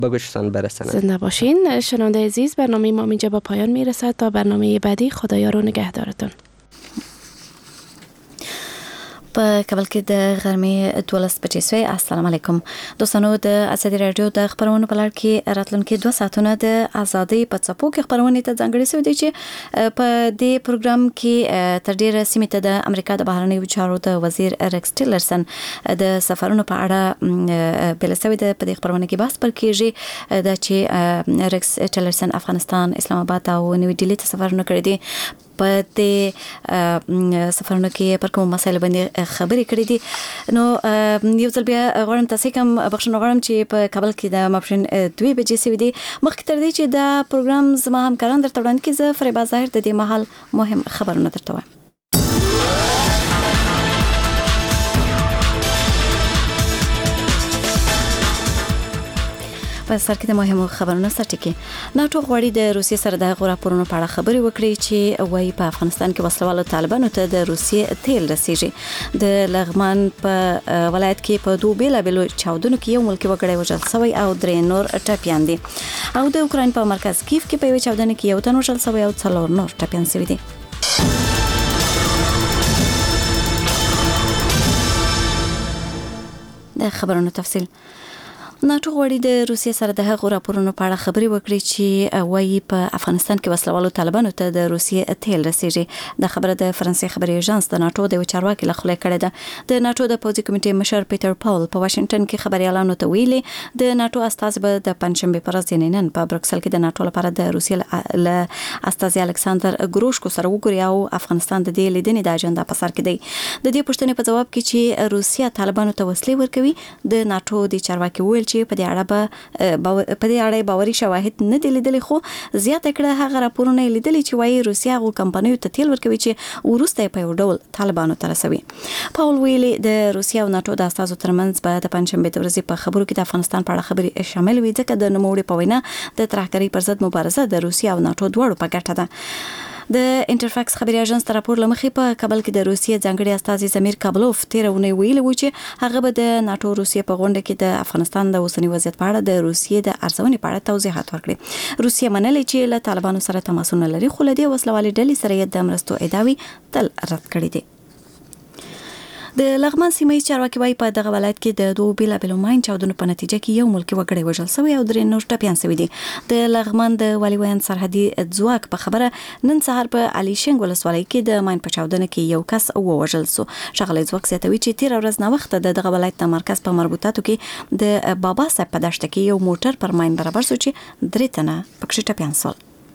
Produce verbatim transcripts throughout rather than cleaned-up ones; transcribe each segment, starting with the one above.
به گوشتان برساند. زنده باشین. شنونده عزیز، برنامه ما اینجا به پایان میرسد. تا برنامه بعدی خدایار و نگهدارتون. په کابل کې د غرمې دولس بجې سوې. السلام علیکم دوستانو. د ازادي رادیو د خبرونو په لړ کې راتلونکي دوه ساعتونه د ازادۍ په څپو کې خبرونه ته ځانګړي شوي دي چې په دې پروګرام کې تر ډیره سیمه ته د امریکا د بهرنیو چارو د وزیر ریکس ټیلرسن د سفرونو په اړه بل څه د په دې خبرونه کې بحث پر کېږي د چې ریکس ټیلرسن افغانستان، اسلام آباد او نیو ډیلی ته سفرونه کړی دي. په دې سفرونو کې پر کوم مسایل باندې خبرې کړې دي. نو یو ځل بیا غواړم تاسو کوم بخښنه غواړم چې په کابل کې د ماپښین دوه بجې سوي دي. مخکې تر دې چې دا پروګرام زما همکاران درته وړاندې کړي، زه فریبا ظاهر د دې مهال مهم خبرونه درته وایم. په سر کې د مهمو خبرونو سرټکی. ناتو غواړي د روسیې سره د غوړاپورونو په اړه خبرې وکړي چې وایي په افغانستان کې وسلوالو طالبانو ته د روسیې تیل رسیږي. د لغمان په ولایت کې په دوه بیلابیلو چاودنو کې یو ملکی وګړی وژل شوی او درې نور ټپیان دي. او د اوکراین په مرکز کیف کې په یو چاودنه کې یو تن وژل شوی او څلور نور ټپیان شوي دي. د خبرونو تفصیل. ناتو غواړي د روسیې سره د هغو راپورونو په اړه خبرې وکړي چې وایي په افغانستان کې وسلوالو طالبانو ته د روسیې تیل رسیږي. د خبره د فرانسې خبري ایجنس د ناتو د چارواکي له خوا کړې ده. د ناتو د پوځي کمیټې مشر پیټر پاول په واشنگټن کې خبريالانو ته ویلي د ناتو استازي به د پنځشنبه پر ورځ نن په بروکسل کې د ناتو لپاره د روسیې له استازي الکساندر ګروشکو سره وګوري او افغانستان د دې لیدنې د اجنډا په سر کې دی. د دې پوښتنې په جواب کې چې روسیا طالبانو ته وسلې ورکوي، د ناتو د چارواکي ویل چې په دې اړه به په دې اړه باوري شواهد نه دي لیدلي، خو زیاته کړه هغه راپورونه لیدلي چې وايي روسیا غو کمپنیو ته تیل ورکوي چې ورسته په یو ډول طالبانو ته رسوي. پاول ویلي د روسیا او ناتو د استازو ترمنځ به د پنځشنبه د ورځې په خبرو کې د افغانستان په اړه خبرې شامل وي، ځکه د نوموړي په وینا د ترهګرۍ پر ضد مبارزه د روسیا او ناتو دواړو په ګټه ده. د انټرفاکس خبري اژانس تر راپور لمخې په کابل کې د روسیې ځانګړي استازي زمیر کابلوف تیرونه ویلي و چې هغه به د ناتو روسیې په غونډه کې د افغانستان د اوسنی وضعیت په اړه د روسیې د ارزونې په اړه توضیحات ورکړي. روسیه منلې چې له طالبانو سره تماسونه لري، خو له دې وسلوالې ډلې سره د مرستو ادعاوي تل رد کړې دي. د لغمان سیمه چارواکي وايي په دغه ولایت کې د دوه بیلابیلو ماین چاودنو په نتیجه کې یو ملکی وګړی وژل شوی او درې نور ټپیان شوي دي. د لغمان د والیوان سرحدي ځواک په خبره نن سهار په علي شنګ ولسوالۍ کې د ماین په چاودنه کې یو کس ووژل شو. ښاغلی ځواک زیاتوي چې تیر ورځ نه وخت د دغه ولایت د مرکز په مربوطاتو کې د بابا صاحب په دشت کې یو موټر پر ماین برابر شو چې درې تنه پکې ټپیان شول.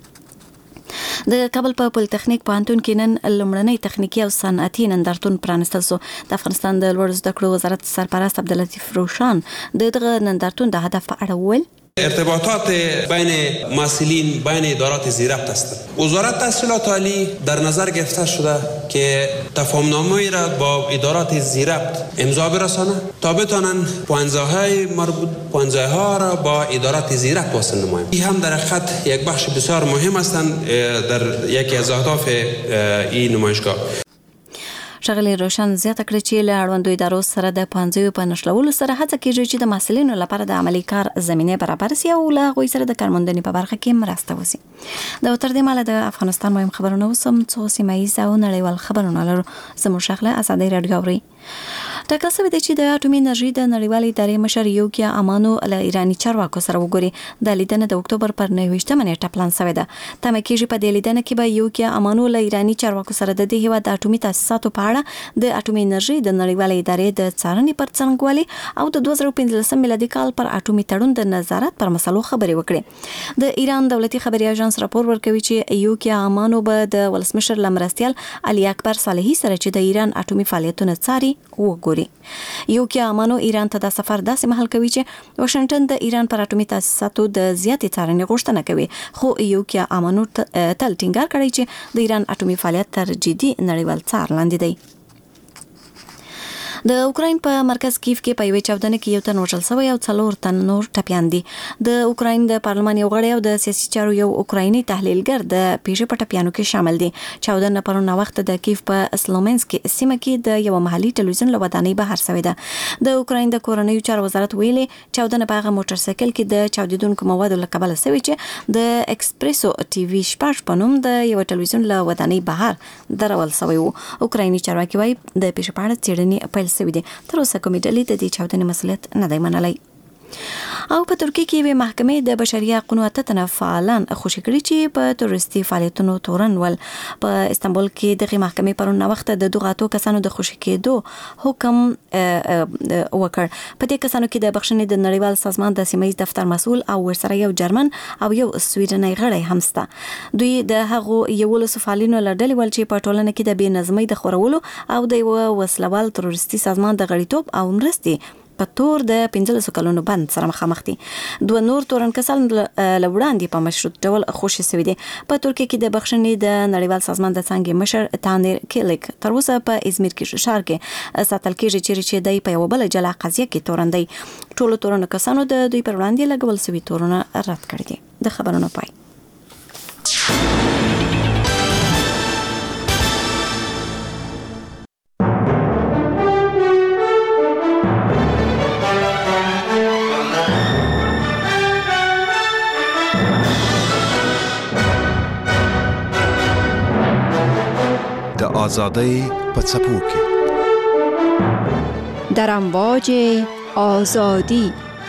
د کابل په پولیټیکنیک پوهنتون کې نن لومړنی تخنیکی او صنعتي نندارتون پرانستل شو. د افغانستان د لوړ زده کړو وزارت سرپرست عبداللطیف روشان د دغه نندارتون د هدف په اړه وویل: ارتباطات بین محصلین بین ادارات زیربط است. وزارت تحصیلات عالی در نظر گرفته شده که تفاهمنامه‌ای را با ادارات زیربط امضا برسانند تا بتوانند پوانزه‌های مربوط پوانزه‌ها را با ادارات زیربط وصل نمایند. این هم در حقیقت یک بخش بسیار مهم هستند در یکی از اهداف این نمایشگاه. ښاغلی روشن زیاته کړې چې له اړوندو ادارو سره د پانځیو په نښلولو سره هڅه کېږي چې د محصلینو لپاره د عملي کار زمینه برابر شي او له هغوی سره د کارموندنې په برخه کې مرسته وشي. د تر دې مهاله د افغانستان مهم خبرونه وسم څو سیمه ییز او نړیوال خبرونه لرو. زموږ شغله ازادي رادیو اوري. ټاکل شوی دی چې د اټومي انرژي د نړیوالې ادارې مشر یوکیا امانو له ایراني چارواکو سره وګوري. د لیدنې د اکتوبر پر نهه نیټه پلان شوی ده. تمه کېږي په دې لیدنه کې به یوکیا امانو له ایراني چارواکو سره د دې هیواد د اټومي تاسیساتو په اړه د اټومي انرژي د نړیوالې ادارې د څارنې پر څرنګوالي او د دوه زره پنځلسم میلادي کال پر اټومي تړون د نظارت پر مسلو خبرې وکړي. د ایران دولتي خبري اژانس راپور ورکوي چې یوکیا امانو به د ولسمشر لمرستیال علي اکبر صالحي سره چې د ایران اټومي فعالیتونه څاري وګوري. یوکیا امانو ایران ته د سفر داسې مهال کوي چې واشنگټن د ایران پر اټومي تاسیساتو د زیاتې څارنې غوښتنه کوي، خو یوکیا امانو تل ټینګار کړی چې د ایران اټومي فعالیت تر جدي نړیوال څار لاندې دی. د اوکراین په مرکز کیف کې په یوه چاودنه کې یو تن وژل شوی او څلور تن نور ټپیان دي. د اوکراین د پارلمان یو غړی او د سیاسي چارو یو اوکرایني تحلیلګر د پیښې په ټپیانو کې شامل دي. چاودنه پرون وخت د کیف په سلومنسک سیمه کې د یو محلي ټلویزیون له ودانۍ بهر شوې ده. د اوکراین د کورنیو چارو وزارت ویلي چاودنه په هغه موټر سایکل کې د چاودیدونکو موادو له کبله شوې چې د ایکسپریسو ټي وي شپږ په نوم د یو ټلویزیون له ودانۍ بهر درول شوی وو. اوکرایني چارواکي وايي د پیښې په اړه څېړنې پیل شوې دي. تر اوسه کومې ډلې د دې چاودنې مسؤلیت نه دی منلی. او په ترکیه کې یوه محکمې د بشري حقوقو اتنه فعالان خوشی کړي چې په تروریستي فعالیتونو تورن ول. په استانبول کې دغه محکمې پرون وخت د دوه اتو کسانو د خوشی کېدو حکم وکړ. په دې کسانو کې د بخښنې د نړیوال سازمان د سیمایي دفتر مسؤل او ورسره یو جرمن او یو سویډنی غړی هم شته. دوی د هغو یو له فعالینو لړل ول چې په ټولنه کې د بې نظمۍ د خورولو او د یو وسلوال تروریستي سازمان د غړیتوب او مرستې په تور د پنځلسو کلونو بند سره مخامخ دي. دوه نور تورن کسان له وړاندې په مشروط ډول خوشي شوي دي. په ترکیه کې د بخښنې د نړیوال سازمان د څنګه مشر تانیر کلیک تر اوسه په ازمیر کې شهر کې ساتل کېږي چې د په یو بل جلا قضیه کې تورن دی. ټولو تورن کسانو د دوی پر وړاندې لګول شوي تورونه رد کړي دي. د خبرونو پای. آزادی په څپو کې در امواج آزادی.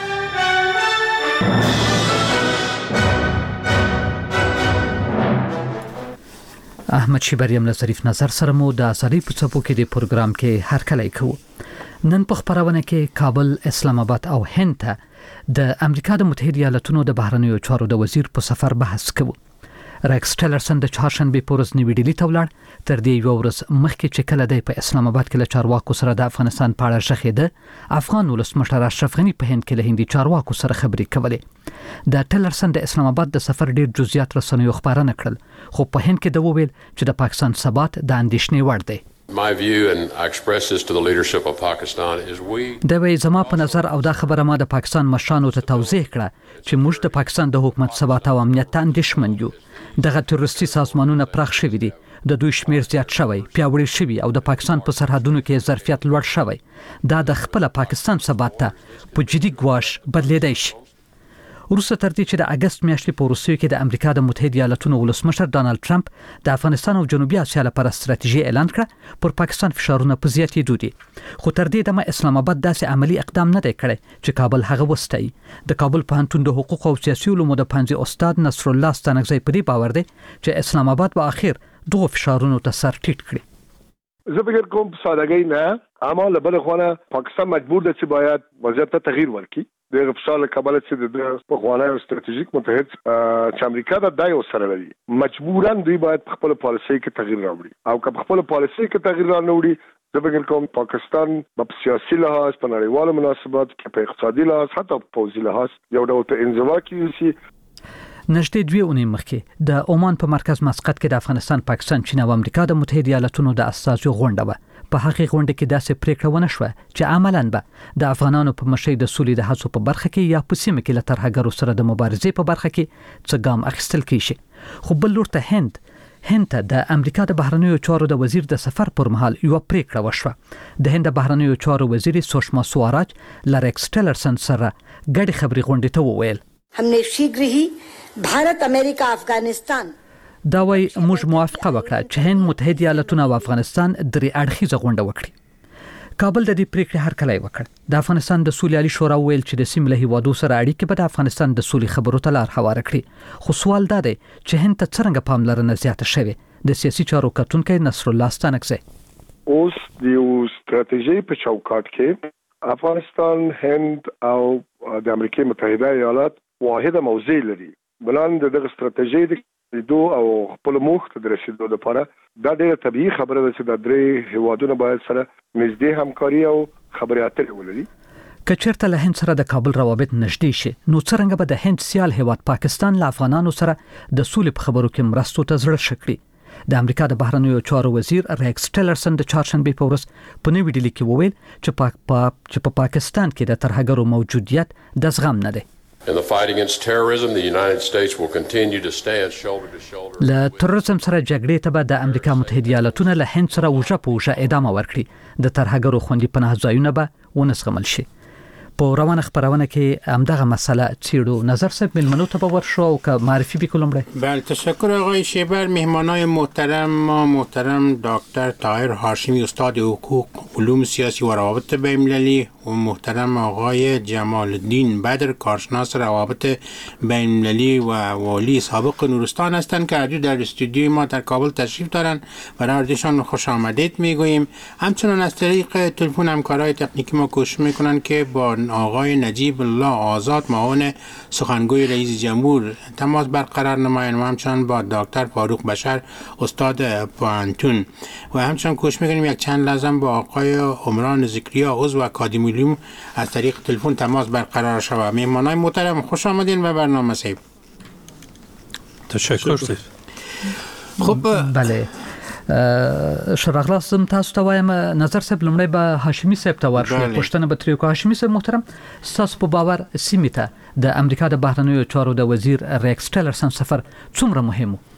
احمد شیبریم له ظریف نظر سره مو د آزادی په څپو کې د پروګرام کې هر کله کوو. نن په خبرونه کې کابل، اسلام آباد او هند ته د امریکا د متحده ایالاتونو د بهرنیو چارو د وزیر په سفر بحث کوو. ریکس ټیلرسن د چهارشنبه په ورځ نیوي ډیلی ته ولاړ. تر دې یو ورځ مخکې چې کله د په اسلام آباد کې له چارواکو سره د افغانستان په اړه ژغېده، افغان ولسمشر اشرف غني په هند کې له هندي چارواکو سره خبرې کولې. د ټیلرسن د اسلام آباد د سفر ډیر جزئیات رسنیو خبرونه کړل، خو په هند کې د وویل چې د پاکستان ثبات د اندېښنې وړ دی. My view and I express this to the leadership of Pakistan is we دا وی زما په نظر او دا خبره ما د پاکستان مشرانو ته توضیح کړه چې موږ د پاکستان د حکومت ثبات او امنیت ته اندېښمن یو. دغه تروریستي سازمانونه پراخ شوي دي، د دوی شمیر زیات شوی، پیاوړي شوي او د پاکستان په سرحدونو کې ظرفیت لوړ شوی. دا د خپل پاکستان ثبات ته په جدي ګواښ بدلیدای شي. وروسته تر دې چې د اگست میاشتې په روسیې کې د امریکا د متحده ایالاتونو ولسمشر ډانلډ ټرمپ د افغانستان او جنوبي اسیا لپاره ستراتیژي اعلان کړه، پر پاکستان فشارونه په زیاتېدو دي. خو تر دې دمه اسلام آباد داسې عملی اقدام نه دی کړی چې کابل هغه وستایي. د کابل پوهنتون د حقوق او سیاسي علومو د پوهنځي استاد نصر الله ستانکزی په دې باور دی چې اسلام آباد به اخر دغه فشارونو ته سر ټیټ کړي. زه فکر کوم سادهګۍ نه، اما له بل خوا پاکستان مجبور دی چې باید وضعیت ته تغییر ورکړي. د غفصال کابل چې د پخوانی استراتیژیک متحد چې امریکا د دایو سره لري، مجبوراً دوی باید خپل پالیسي کې تغییر راوړي. او که خپل پالیسي کې تغییر راوړي، زه فکر کوم پاکستان په سیاسي لحاظ، په نړیوالو مناسبات کې، په اقتصادي لحاظ، حتی په پوځي لحاظ یو ډول ته انزوا کیږي. نږدې دوه اونۍ مخکې د عمان په مرکز مسقط کې د افغانستان، پاکستان، چین او امریکا د متحده ایالاتونو د استازو غونډه وه. په هغه غونډه کې داسې پریکړه ونه شوه چې عملاً به د افغانانو په مشرۍ د سولې د هڅو په برخه کې یا په سیمه کې له ترهګرو سره د مبارزې په برخه کې څه ګام اخیستل کیږي. خو بل لور ته هند هند ته د امریکا د بهرنیو چارو د وزیر د سفر پر مهال یو پریکړه وشوه. د هند بهرنیو چارو وزیر سوشما سواراج ل ریکس ټیلرسن سره ګډي خبري غونډې ته وویل हमने शीघ्र ही भारत America Afghanistan دا وای موږ موافقه وکړه چې هند، متحده ایالاتونه او افغانستان درې اړخیزه غونډه وکړي. کابل د دې پریکړې هرکلی وکړ. د افغانستان د سولې عالی شورا ویل چې د سیمې له هیوادو سره اړیکې به د افغانستان د سولې خبرو ته لار هواره کړي. خو سوال دا دی چې هند ته څرنګه پاملرنه زیاته شوې. د سیاسي چارو کتونکی نصر الله ستانکزی اوس د یو ستراتیژي په چوکاټ کې افغانستان، هند او د امریکا متحده ایالات واحده موضوع لري. بلان دغه ستراتیژي د دو او خپل موخ ته رسیدو لپاره دا ډېره طبیعي خبره ده چې د درې هیوادونو باید سره نږدې همکاري او خبرې اترې ولري. که چېرته له هند سره د کابل روابط نږدې شي، نو څرنګه به د هند سیال هیواد پاکستان له افغانانو سره د سولې په خبرو کې مرستو ته زړه ښه کړي. د امریکا د بهرنیو چارو وزیر ریکس ټیلرسن د چهارشنبه په ورځ په نوې ډیلي کې وویل چې پاک چې په پاکستان کې د ترهګرو موجودیت د زغم نه دی. In the fight against terrorism, the United States will continue to stand shoulder to shoulder. له تروریزم سره جګړې ته به د امریکا متحده ایالاتونه له هند سره وژه په وژه ادامه ورکړي. د ترهګرو خوندي پناه ځایونه به ونه زغمل شي. په روانه خبرونه کې همدغه مسله چیرو نظر صاحب ملمنو ته به ورشو او که معرفی بکنم ره. بله تشکر آقای شیبر. مهمانای محترم ما محترم دکتر طاهر هاشمی استاد حقوق علوم سیاسی و روابط بین‌المللی و محترم آقای جمال الدین بدر کارشناس روابط بین‌المللی و والی سابق نورستان هستند که هر در استودیوی ما در کابل تشریف دارند و راردشان خوش آمدید میگوییم. همچنان از طریق تلفن همکارای تکنیکی ما کوشش میکنند که با آقای نجیب الله آزاد معاون سخنگوی رئیس جمهور تماس برقرار نمایند و همچنان با دکتر فاروق بشر استاد پوانتون و همچنان کوشش میکنیم یک چند لحظه با آقای عمران ذکریا عضو اکادمی علوم از طریق تلفن تماس برقرار شود. مهمانای محترم خوش آمدین به برنامه صاحب. تشکر صاحب. خب بله شراغلاسم تاسو ته وایم نظر صاحب لمړی به هاشمی صاحب ته ورشو پښتنه به تریو کو هاشمی صاحب محترم تاسو په باور سیمه ته د امریکا د بهرنیو چارو د وزیر ریکس ټیلرسن سفر څومره مهم و؟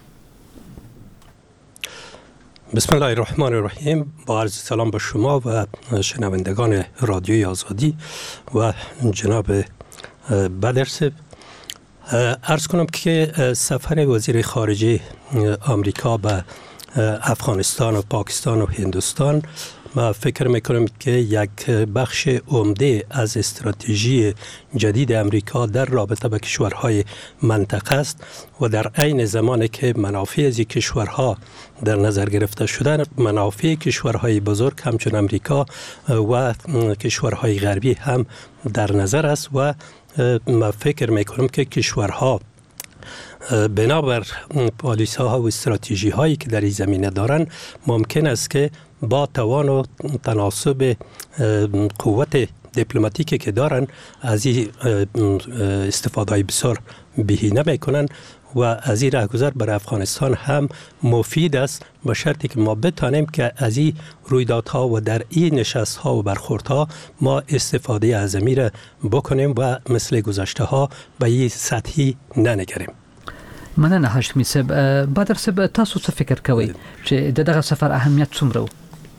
بسم الله الرحمن الرحیم. با عرض سلام به شما و شنوندگان رادیوی آزادی و جناب بدر صاحب. عرض کنم که سفر وزیر خارجه آمریکا به افغانستان و پاکستان و هندوستان ما فکر میکنم که یک بخش عمده از استراتژی جدید امریکا در رابطه با کشورهای منطقه است و در عین زمانی که منافع از کشورها در نظر گرفته شدن، منافع کشورهای بزرگ همچون امریکا و کشورهای غربی هم در نظر است و ما فکر میکنم که کشورها بنابر پالیسی ها و استراتژی هایی که در این زمینه دارن ممکن است که با توان و تناسب قوت دیپلماتیکی که دارن از این استفاده های بسیار بهینه میکنن و از این راهگذر برای افغانستان هم مفید است با شرطی که ما بتانیم که از این رویدادها و در این نشست ها و برخورد ها ما استفاده از امیر بکنیم و مثل گذشته ها به این سطحی ننگریم. مننه هاشمی صاحب. بدر صاحب تاسو څه فکر کوئ چې دغه سفر اهمیت څومره و؟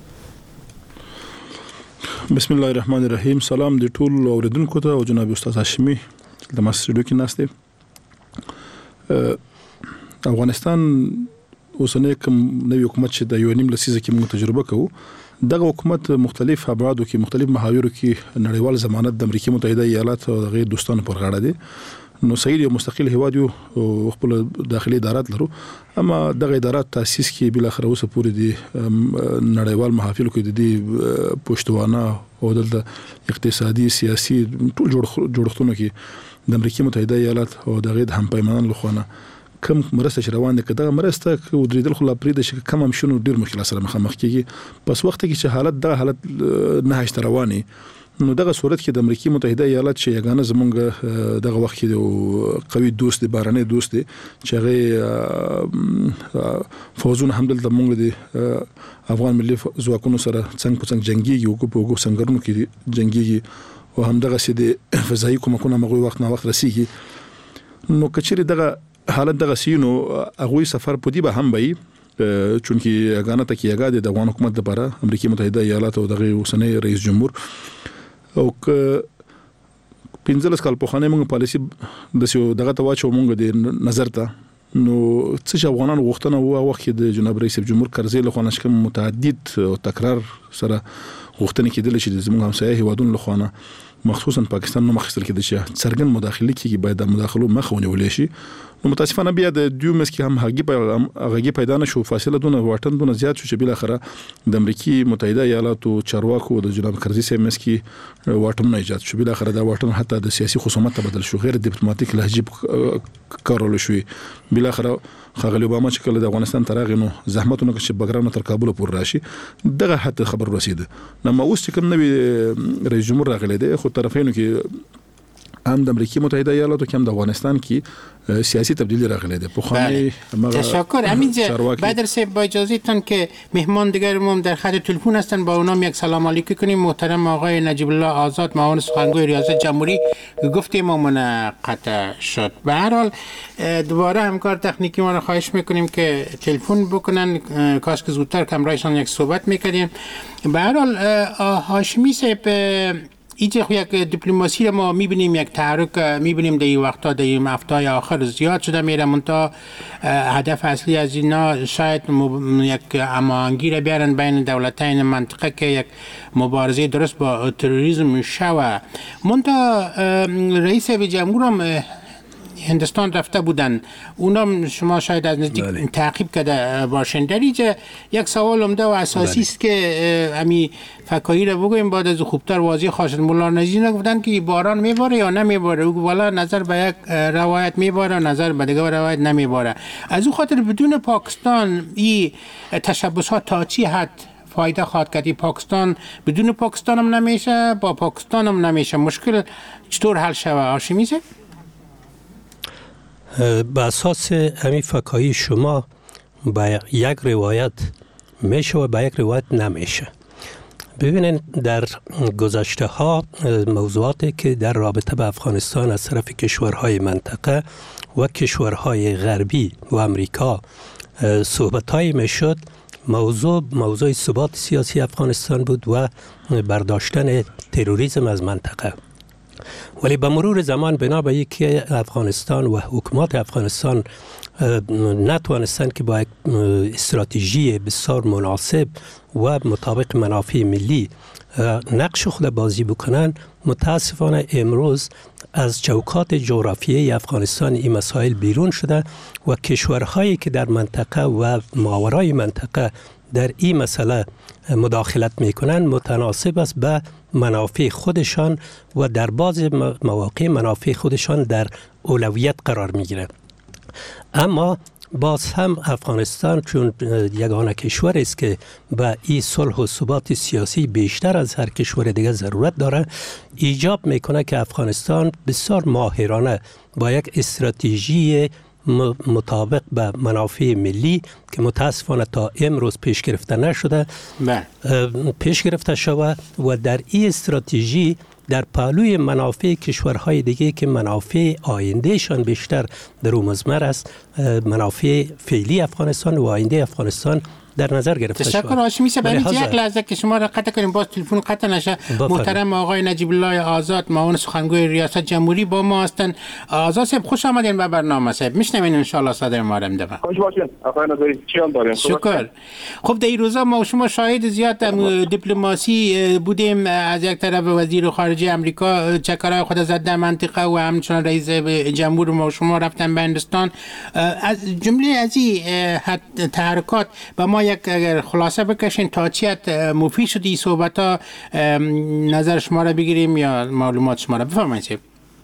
بسم الله الرحمن الرحیم. سلام د ټول اوریدونکو ته او جناب استاد هاشمی د مسجدو کې ناشته. افغانستان اوسنۍ کوم نوې حکومت چې د یو نیم لسیزه کې موږ تجربه کوو، دغه حکومت مختلف ابعادو کې مختلف محاورو کې نړیوال ضمانت د امریکا متحده ایالات او د غیر دوستانو پر غاړه دي. نو صحیح یو مستقل هیواد یو خپل داخلي ادارات لرو، اما دغه ادارات تاسیس کې بل اخر اوسه پورې دي نړیوال محافلو کې د دې پښتوانه او د اقتصادي سیاسي ټول جوړښتونو کې د امریکا متحده ایالات او د غیر همپیمانان لخوانه کم مرسته روان دي. کدا مرسته کو درېدل خو لا پرې د شک کم هم شنو ډیر مشکل سره مخامخ کیږي. پس وخت کې چې حالت د حالت نه هشت رواني، نو دغه صورت کې د امریکا متحده ایالات چې یګانه زمونږ دغه وخت کې د قوي دوست دی، بارنه دوست دی چې هغه فوزونه هم دلته مونږ دي افغان ملي ځواکونو سره څنګه په څنګه جنگيږي او په وګو څنګهونو کې جنگيږي او هم دغه سي د فضایي کومکونه مغوي وخت نه وخت رسیږي. نو کچري دغه حالت دغه سینو هغه سفر په دی به هم وي چونکی یګانه تکي یګا د افغان حکومت لپاره امریکا متحده ایالات او دغه اوسنۍ رئیس جمهور او که پنځلس کال په خانه موږ پالیسی د سیو دغه تواچو موږ د نظر ته نو څه افغانان غوښتنه وو وخت د جناب رئیس جمهور کرزی له خانه شکم متعدد او تکرار سره غوښتنه کېدل چې زموږ همسایه هیوادونو له خانه مخصوصا پاکستان نو مخصوص کېدل چې څرګند مداخله کیږي باید د مداخلو مخ ونیول شي. نو متاسفانه بیا د دیومس کې هم هغه پیدا نشو، فاصله دونه واټن دونه زیات شو چې بل اخره د امریکا متحده ایالات او چارواکو د جناب کرزی سره مس کې واټن نه ایجاد شو. بل اخره دا واټن حتی د سیاسي خصومت ته بدل شو، غیر ډیپلوماټیک لهجه کارول شو. بل اخره خغلی اوباما چې کله د افغانستان ترغه نو زحمتونه چې بګرام تر کابل پور راشي دغه حتی خبر رسیده. نو اوس چې کوم نوی رئیس جمهور راغلی دی خو طرفینو کې هم د امریکای متحده ایالاتو کې هم د افغانستان کې سیاسی تبدیلی راغلی ده. بله. تشکر. همینجا بدر صاحب با اجازه تان که مهمان دیگر ما در خط تلفن هستن، با اونام یک سلام علیکم کنیم. محترم آقای نجیب الله آزاد معاون سخنگوی ریاست جمهوری گفتیم ما منقطع شد. به هر حال دوباره همکار تکنیکی ما رو خواهش میکنیم که تلفن بکنن، کاش که زودتر کمرایشان یک صحبت میکردیم. به هر حال هاشمی صاحب اینجا یک دیپلماسی رو ما میبینیم، یک تحرک میبینیم در این وقتا در این هفته‌های آخر زیاد شده میره، منتها هدف اصلی از اینا شاید یک هماهنگی رو بیارن بین دولتین منطقه که یک مبارزه درست با تروریسم شوه. منتها رئیس جمهور هم هندوستان رفته بودن، اونا شما شاید از نزدیک تعقیب کرده باشین. در اینجا یک سوال عمده و اساسی است که امی فکایی رو بگویم بعد از خوبتر واضح خواهد. مولا نزینا گفتن که باران میباره یا نمیباره، او والا نظر به یک روایت میباره، نظر به دیگر روایت نمیباره. از او خاطر بدون پاکستان این تشبسات تا چی حد فایده خواهد کردی؟ پاکستان بدون پاکستان هم نمیشه، با پاکستان هم نمیشه. مشکل چطور حل شوه هاشمی صاحب؟ به اساس همین فکایی شما به یک روایت میشه و به یک روایت نمیشه. ببینین در گذشته ها موضوعاتی که در رابطه به افغانستان از طرف کشورهای منطقه و کشورهای غربی و امریکا صحبت های میشد، موضوع موضوع ثبات سیاسی افغانستان بود و برداشتن تروریسم از منطقه. ولی به مرور زمان بنا به اینکه افغانستان و حکومت افغانستان نتوانستند که با یک استراتژی بسیار مناسب و مطابق منافع ملی نقش خود بازی بکنن، متاسفانه امروز از چوکات جغرافیایی افغانستان این مسائل بیرون شده و کشورهایی که در منطقه و ماورای منطقه در این مسئله مداخلت میکنن متناسب است به منافع خودشان و در بعض مواقع منافع خودشان در اولویت قرار میگیره. اما باز هم افغانستان چون یگانه کشور است که به این صلح و ثبات سیاسی بیشتر از هر کشور دیگه ضرورت داره، ایجاب میکنه که افغانستان بسیار ماهرانه با یک استراتژی مطابق به منافع ملی که متاسفانه تا امروز پیش گرفته نشده پیش گرفته شود و در این استراتژی در پهلوی منافع کشورهای دیگه که منافع آیندهشان بیشتر در اون مضمر است، منافع فعلی افغانستان و آینده افغانستان در نظر گرفته شد. تشکر هاشمی صاحب. همین یک لحظه که شما را قطع کنیم باز تلفن قطع نشه. محترم آقای نجیب الله آزاد معاون سخنگوی ریاست جمهوری با ما هستند. آزاد صاحب خوش آمدین به برنامه صاحب. میشنوین ان شاء الله صدای ما رم دفعه. خوش باشین. آقای نظری چی حال دارین؟ شکر. خب در این روزا ما شما شاهد زیاد دیپلماسی بودیم. از یک طرف وزیر خارجه آمریکا چکرای خود زد در منطقه و همچنان رئیس جمهور ما شما رفتن به هندوستان. از جمله از این تحرکات با ما یک اگر خلاصه بکشین تا چیت مفید شدی صحبت ها، نظر شما را بگیریم یا معلومات شما را بفرمایید.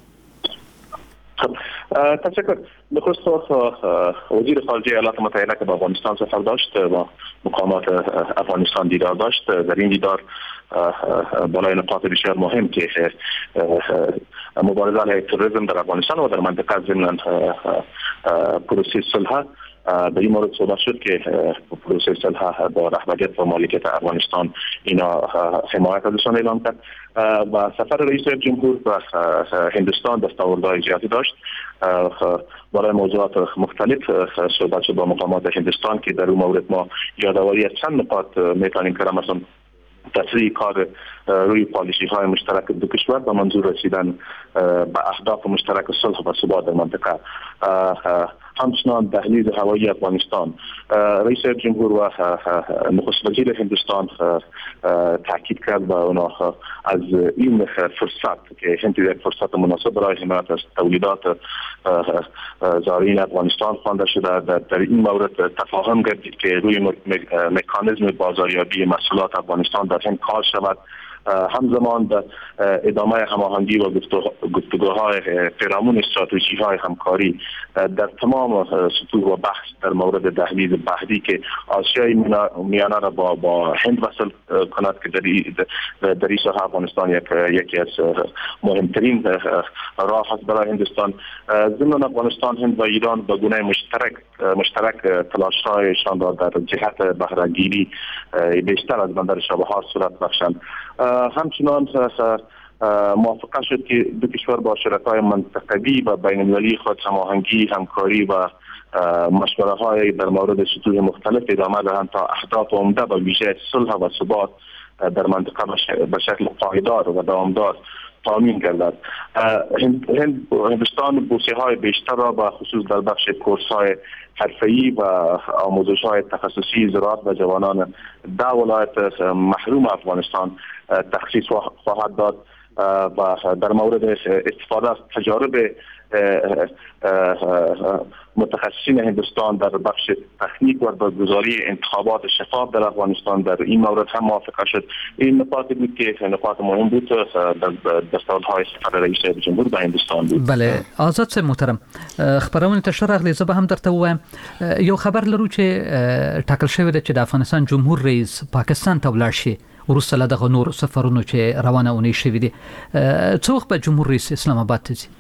تشکر. بخصوص وزیر خارجه ایالات متحده که با افغانستان سفر داشت و مقامات افغانستان دیدار داشت، در این دیدار بالای نقاط بسیار مهم که مبارزه علیه تروریسم در افغانستان و در منطقه ضمن پروسه صلح به این مورد صحبت شد که پروسه صلح با رهبریت و مالکیت افغانستان اینا حمایت ازشان اعلام کرد و سفر رئیس جمهور به هندوستان دستاوردهای زیادی داشت. برای موضوعات مختلف صحبت شد با مقامات هندوستان که در اون مورد ما یادآوری از چند نکات میتونیم که مثلا تسریع کار روی پالیسی های مشترک دو کشور به منظور رسیدن به اهداف مشترک صلح و ثبات در منطقه، همچنان دهلیز هوایی افغانستان. رئیس جمهور و نخست وزیر هندوستان تاکید کرد و اونا از این فرصت که هند یک فرصت مناسب برای حمایت از تولیدات زارعین افغانستان خوانده شده، در این مورد تفاهم گردید که روی مکانیزم بازاریابی محصولات افغانستان در هند کار شود همزمان در ادامه هماهنگی و گفتگوهای پیرامون استراتژی‌های همکاری در تمام سطوح و بحث در مورد تحلیل بعدی که آسیای میانه را با با هند وصل کند که در در این ساحه افغانستان یک یکی از مهمترین راه است برای هندوستان. ضمن افغانستان، هند و ایران به گونه مشترک مشترک تلاش‌هایشان را در جهت بهره‌گیری بیشتر از بندر چابهار صورت بخشند. همچنان موافقه شد که دو کشور با شرکای منطقوی و بین‌المللی خود هماهنگی، همکاری و مشوره های در مورد سطوح مختلف ادامه دهند تا اهداف عمده و ویژه صلح و ثبات در منطقه به شکل پایدار و دوامدار تامین گردد. هند هندوستان بورسیه های بیشتر را به خصوص در بخش کورس های حرفه‌ای و آموزش های تخصصی زراعت و جوانان ده ولایت محروم افغانستان تخصیص خواهد داد و در مورد استفاده از تجارب متخصصین هندوستان در بخش تکنیک و برگزاری انتخابات شفاف در افغانستان در این مورد هم موافقه شد. این نکات بود که نکات مهم بود در دستاوردهای سفر رئیس جمهور به هندوستان بود. بله، آزاد صاحب محترم، خبرونه تشر اغلی زه به هم درته ووایم یو خبر لرو چې ټاکل شوی دی چې د افغانستان جمهور رئیس پاکستان ته ولاړ شي وروسته له دغه نور سفرونو چې روانه اونۍ شوي دي. څه وخت به جمهور رئیس اسلام آباد ته ځي؟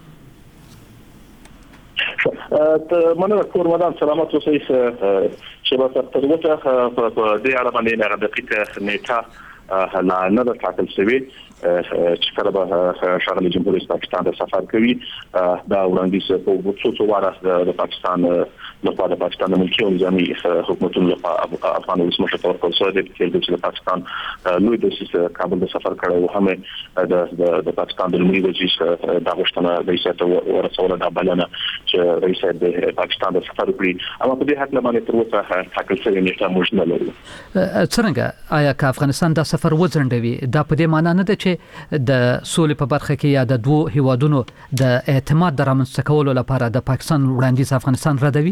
مننه کور مدام سلامت اوسئ. چې به تر اوسه په دې اړه باندې هغه دقیقه نیټه لا نه ده ټاکل شوې چې کله به ښاغلی جمهور رئیس پاکستان ته سفر کوي. دا وړاندیز په څو څو واره د پاکستان لخوا د پاکستان د ملکي او نظامي حکومتونو لخوا افغان ولسمشر ته ورکړل شوی دی چې د پاکستان لوی دسیس کابل د سفر کړی و. هم د پاکستان د لومړي وزیر دا غوښتنه رئیس ته ورسوله، دا بلنه چې رئیس د پاکستان د سفر وکړي. اما په دې هکله باندې تر اوسه ټاکل شوې نیټه موږ نه لرو. څرنګه آیا که افغانستان دا سفر وځنډوي دا په دې معنا نه ده چې د سولې په برخه کې یا د دوو هیوادونو د اعتماد د رامنځته کولو لپاره د پاکستان وړاندیز افغانستان ردوي؟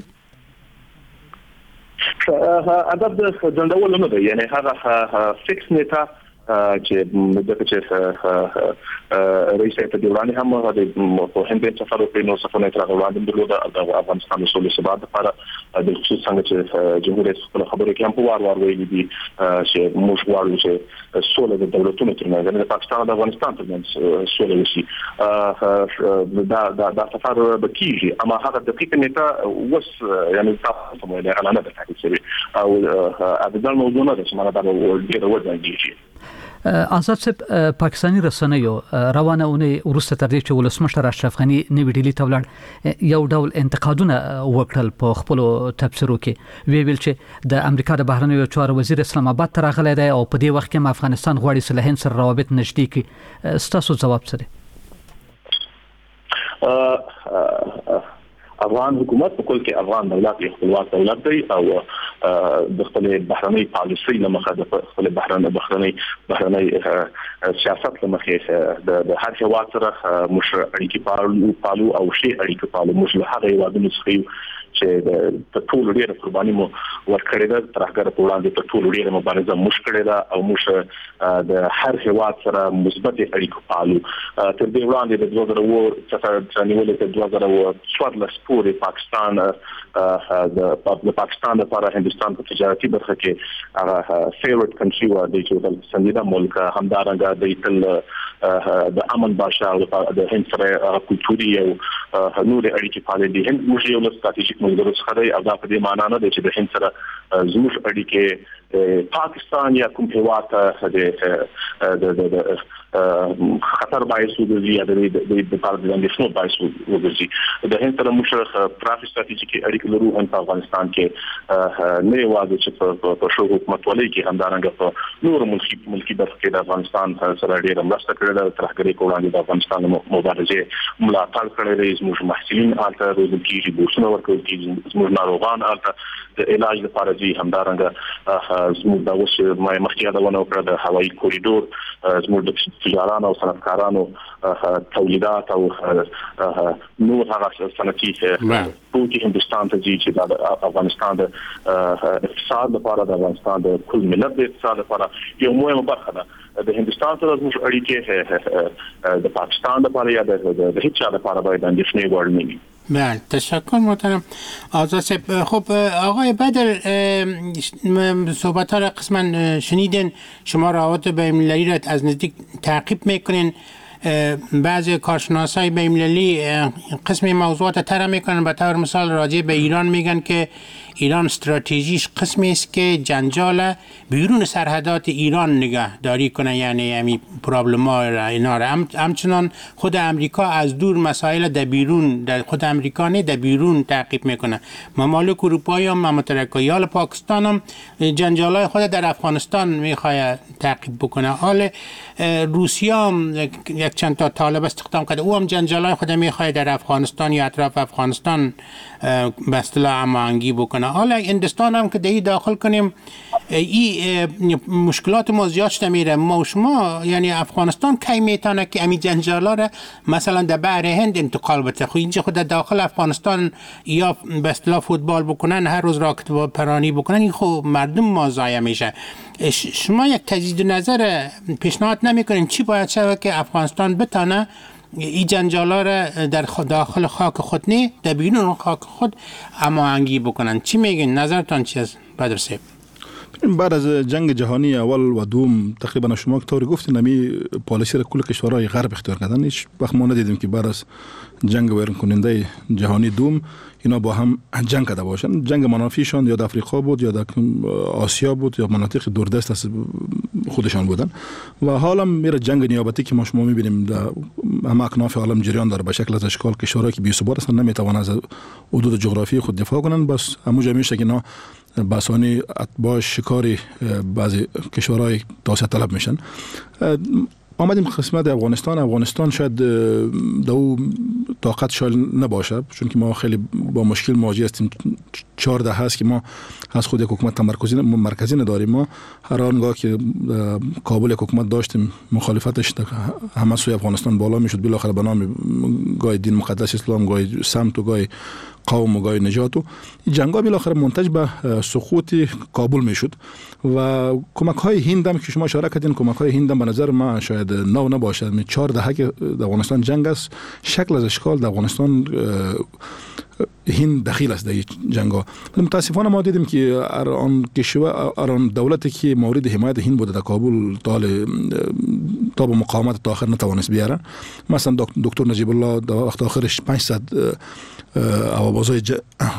ادب د ځنډولو نه دی، یعنی هغه فکس نیټه چې دغه چې رئیس ته د وړاندې هم د هند سفر وکړي نو سفر نه تر وړاندې درلوده د افغانستان د سولې ثبات لپاره د خصوص څنګه چې جمهور رئیس خپل خبرو کې هم په وار وار ویلي دي چې موږ غواړو چې سولې د دولتونو ترمنځ د پاکستان او د افغانستان ترمنځ سولې وشي. دا دا دا سفر به کیږي، اما هغه دقیقه نیټه اوس یعنی تاسو ته مو اعلان نه ټاکل شوی او ابدال موضوع نه ده چې مانه دا ډیره وځنډیږي. آزاد صاحب، پاکستانی رسنیو روانه اونۍ وروسته تر دې چې ولسمشر اشرف غني نوې ډیلي ته ولاړ یو ډول انتقادونه وکړل په خپلو تبصرو کې. وی ویل چې د امریکا د بهرنیو چارو وزیر اسلام آباد ته راغلی دی او په دې وخت کې هم افغانستان غواړي چې له هند سره روابط نږدې کړي. ستاسو ځواب څه دی؟ افغان حکومت په کل کې افغان دولت یو خپلواک دولت دی او د خپل بهرنۍ پالیسۍ لمخه د خپل بهرنۍ بهرنۍ بهرنۍ سیاست لمخه د هر هیواد سره موږ اړیکې پالو پالو او شی اړیکې پالو. موږ له هغه هیوادونو څخه چې د ټول ډیره قرباني مو ورکړې ده، ترهګر په وړاندې د ټول ډیره مبارزه موږ کړې ده او موږ د هر هیواد سره مثبت اړیکې پالو. تر دې وړاندې د دوه زره اووه څخه نیولې تر دوه زره څوارلس پورې پاکستان د پاکستان لپاره هندوستان په تجارتي برخه کې هغه فیورټ کنټري و د چې سندیده ملک همدارنګه د تل د امن بادشاه او د هند سره کلتوري او نور اړیکې پالې دي. هند موږ یو ستراتیژیک ملګری څخه دی او دا په دې معنی نه دی چې د هند سره زموږ اړیکې پاکستان یا کوم هیواد ته د د خطر باعث وګرځي یا د د لپاره د اندېښنو باعث وګرځي. د هند سره موږ پراخ ستراتیژیک اړیکې لرو هم په افغانستان کې، نه یوازې چې په شو حکومتولۍ کې همدارنګه په نور ملکي ملکي برخه کې د افغانستان سره ډېره مرسته کړې ده. ترهګرۍ په وړاندې د افغانستان مبارزې ملاتړ کړی دی. زموږ محصلین هلته روزل کېږي، بورسونه ورکول کېږي، زموږ ناروغان هلته د علاج لپاره ځي، همدارنګه زموږ د اوس مخکې یادونه وکړه د هوایي کوریډور زموږ د تجارانو او صنعتکارانو تولیدات او نور هغه صنعتي توکي هندستان ته ځي چې د افغانستان د اقتصاد لپاره د افغانستان د کل ملت د اقتصاد لپاره یو مهمه برخه ده. د هندستان سره زموږ اړیکې د پاکستان لپاره یا د هیڅ چا لپاره باید اندېښنې وړ نه وي. بله تشکر محترم آزاد صاحب. خب آقای بدر صحبت ها را قسما شنیدین، شما روابط بین‌المللی را از نزدیک تعقیب میکنین، بعضی کارشناسای بین‌المللی قسم موضوعات طرح میکنن، به طور مثال راجع به ایران میگن که ایران استراتژیش قسمی است که جنجال بیرون سرحدات ایران نگهداری کنه، یعنی همین پرابلم‌ها را اینا را هم همچنان خود امریکا از دور مسائل در بیرون در خود امریکا نه در بیرون تعقیب میکنه. ممالک اروپایی هم مترکای حال پاکستان هم جنجالای خود در افغانستان میخواد تعقیب بکنه. حال روسیه هم یک چند تا طالب استخدام کرده، او هم جنجالای خود میخواد در افغانستان یا اطراف افغانستان به اصطلاح هماهنگی بکنه. حالا هندستان هم که دهی داخل کنیم این مشکلات ما زیاد شده میره. ما و شما یعنی افغانستان کی میتونه که امی جنجالا را مثلا در بحر هند انتقال بده؟ خب اینجا خود داخل افغانستان یا به اصطلاح فوتبال بکنن، هر روز راکت پرانی بکنن، این خب مردم ما ضایع میشه. شما یک تجدید نظر پیشنهاد نمیکنین چی باید شود که افغانستان بتونه این جنجالا را در داخل خاک خود نه در بیرون خاک خود هماهنگی بکنن؟ چی میگین؟ نظرتان چی است بدر صاحب؟ بعد از جنگ جهانی اول و دوم تقریبا شما که طوری گفتین نمی پالیسی را کل کشورهای غرب اختیار کردن. هیچ وقت ما ندیدیم که بعد از جنگ ویران کننده جهانی دوم اینا با هم جنگ کرده باشن. جنگ منافیشان یا در افریقا بود یا در آسیا بود یا مناطق دوردست از خودشان بودن و حالا میره جنگ نیابتی که ما شما میبینیم در همه اکناف عالم جریان داره به شکل از اشکال کشورهایی که بی‌ثبات هستن نمیتوانند از حدود جغرافیایی خود دفاع کنن. بس همونجا میشه که اینا بسانی اتباع شکاری بعضی کشورهای توسعه طلب میشن. آمدیم قسمت افغانستان. افغانستان شاید دو طاقت شاید نباشه چون که ما خیلی با مشکل مواجه هستیم. چهارده هست که ما از خود حکومت مرکزی مرکزی نداریم. ما هر آنگاه که کابل حکومت داشتیم مخالفتش همه سوی افغانستان بالا میشد، بالاخره به نام گاهی دین مقدس اسلام، گاهی سمت و گاهی قوم و گاهی نجات و جنگا بالاخره منتج به سقوط کابل میشد و کمک های هند هم که شما اشاره کردین، کمک های هند هم به نظر ما شاید نو نباشه. می چهار دهه که در افغانستان جنگ است، شکل از اشکال در افغانستان هند دخیل است در این جنگا. متاسفانه ما دیدیم که آن کشور آن دولتی که مورد حمایت هند بوده در کابل طال تا به مقاومت تا آخر نتوانست بیاره. مثلا دکتر نجیب الله در وقت آخرش پانصد آوازهای ج...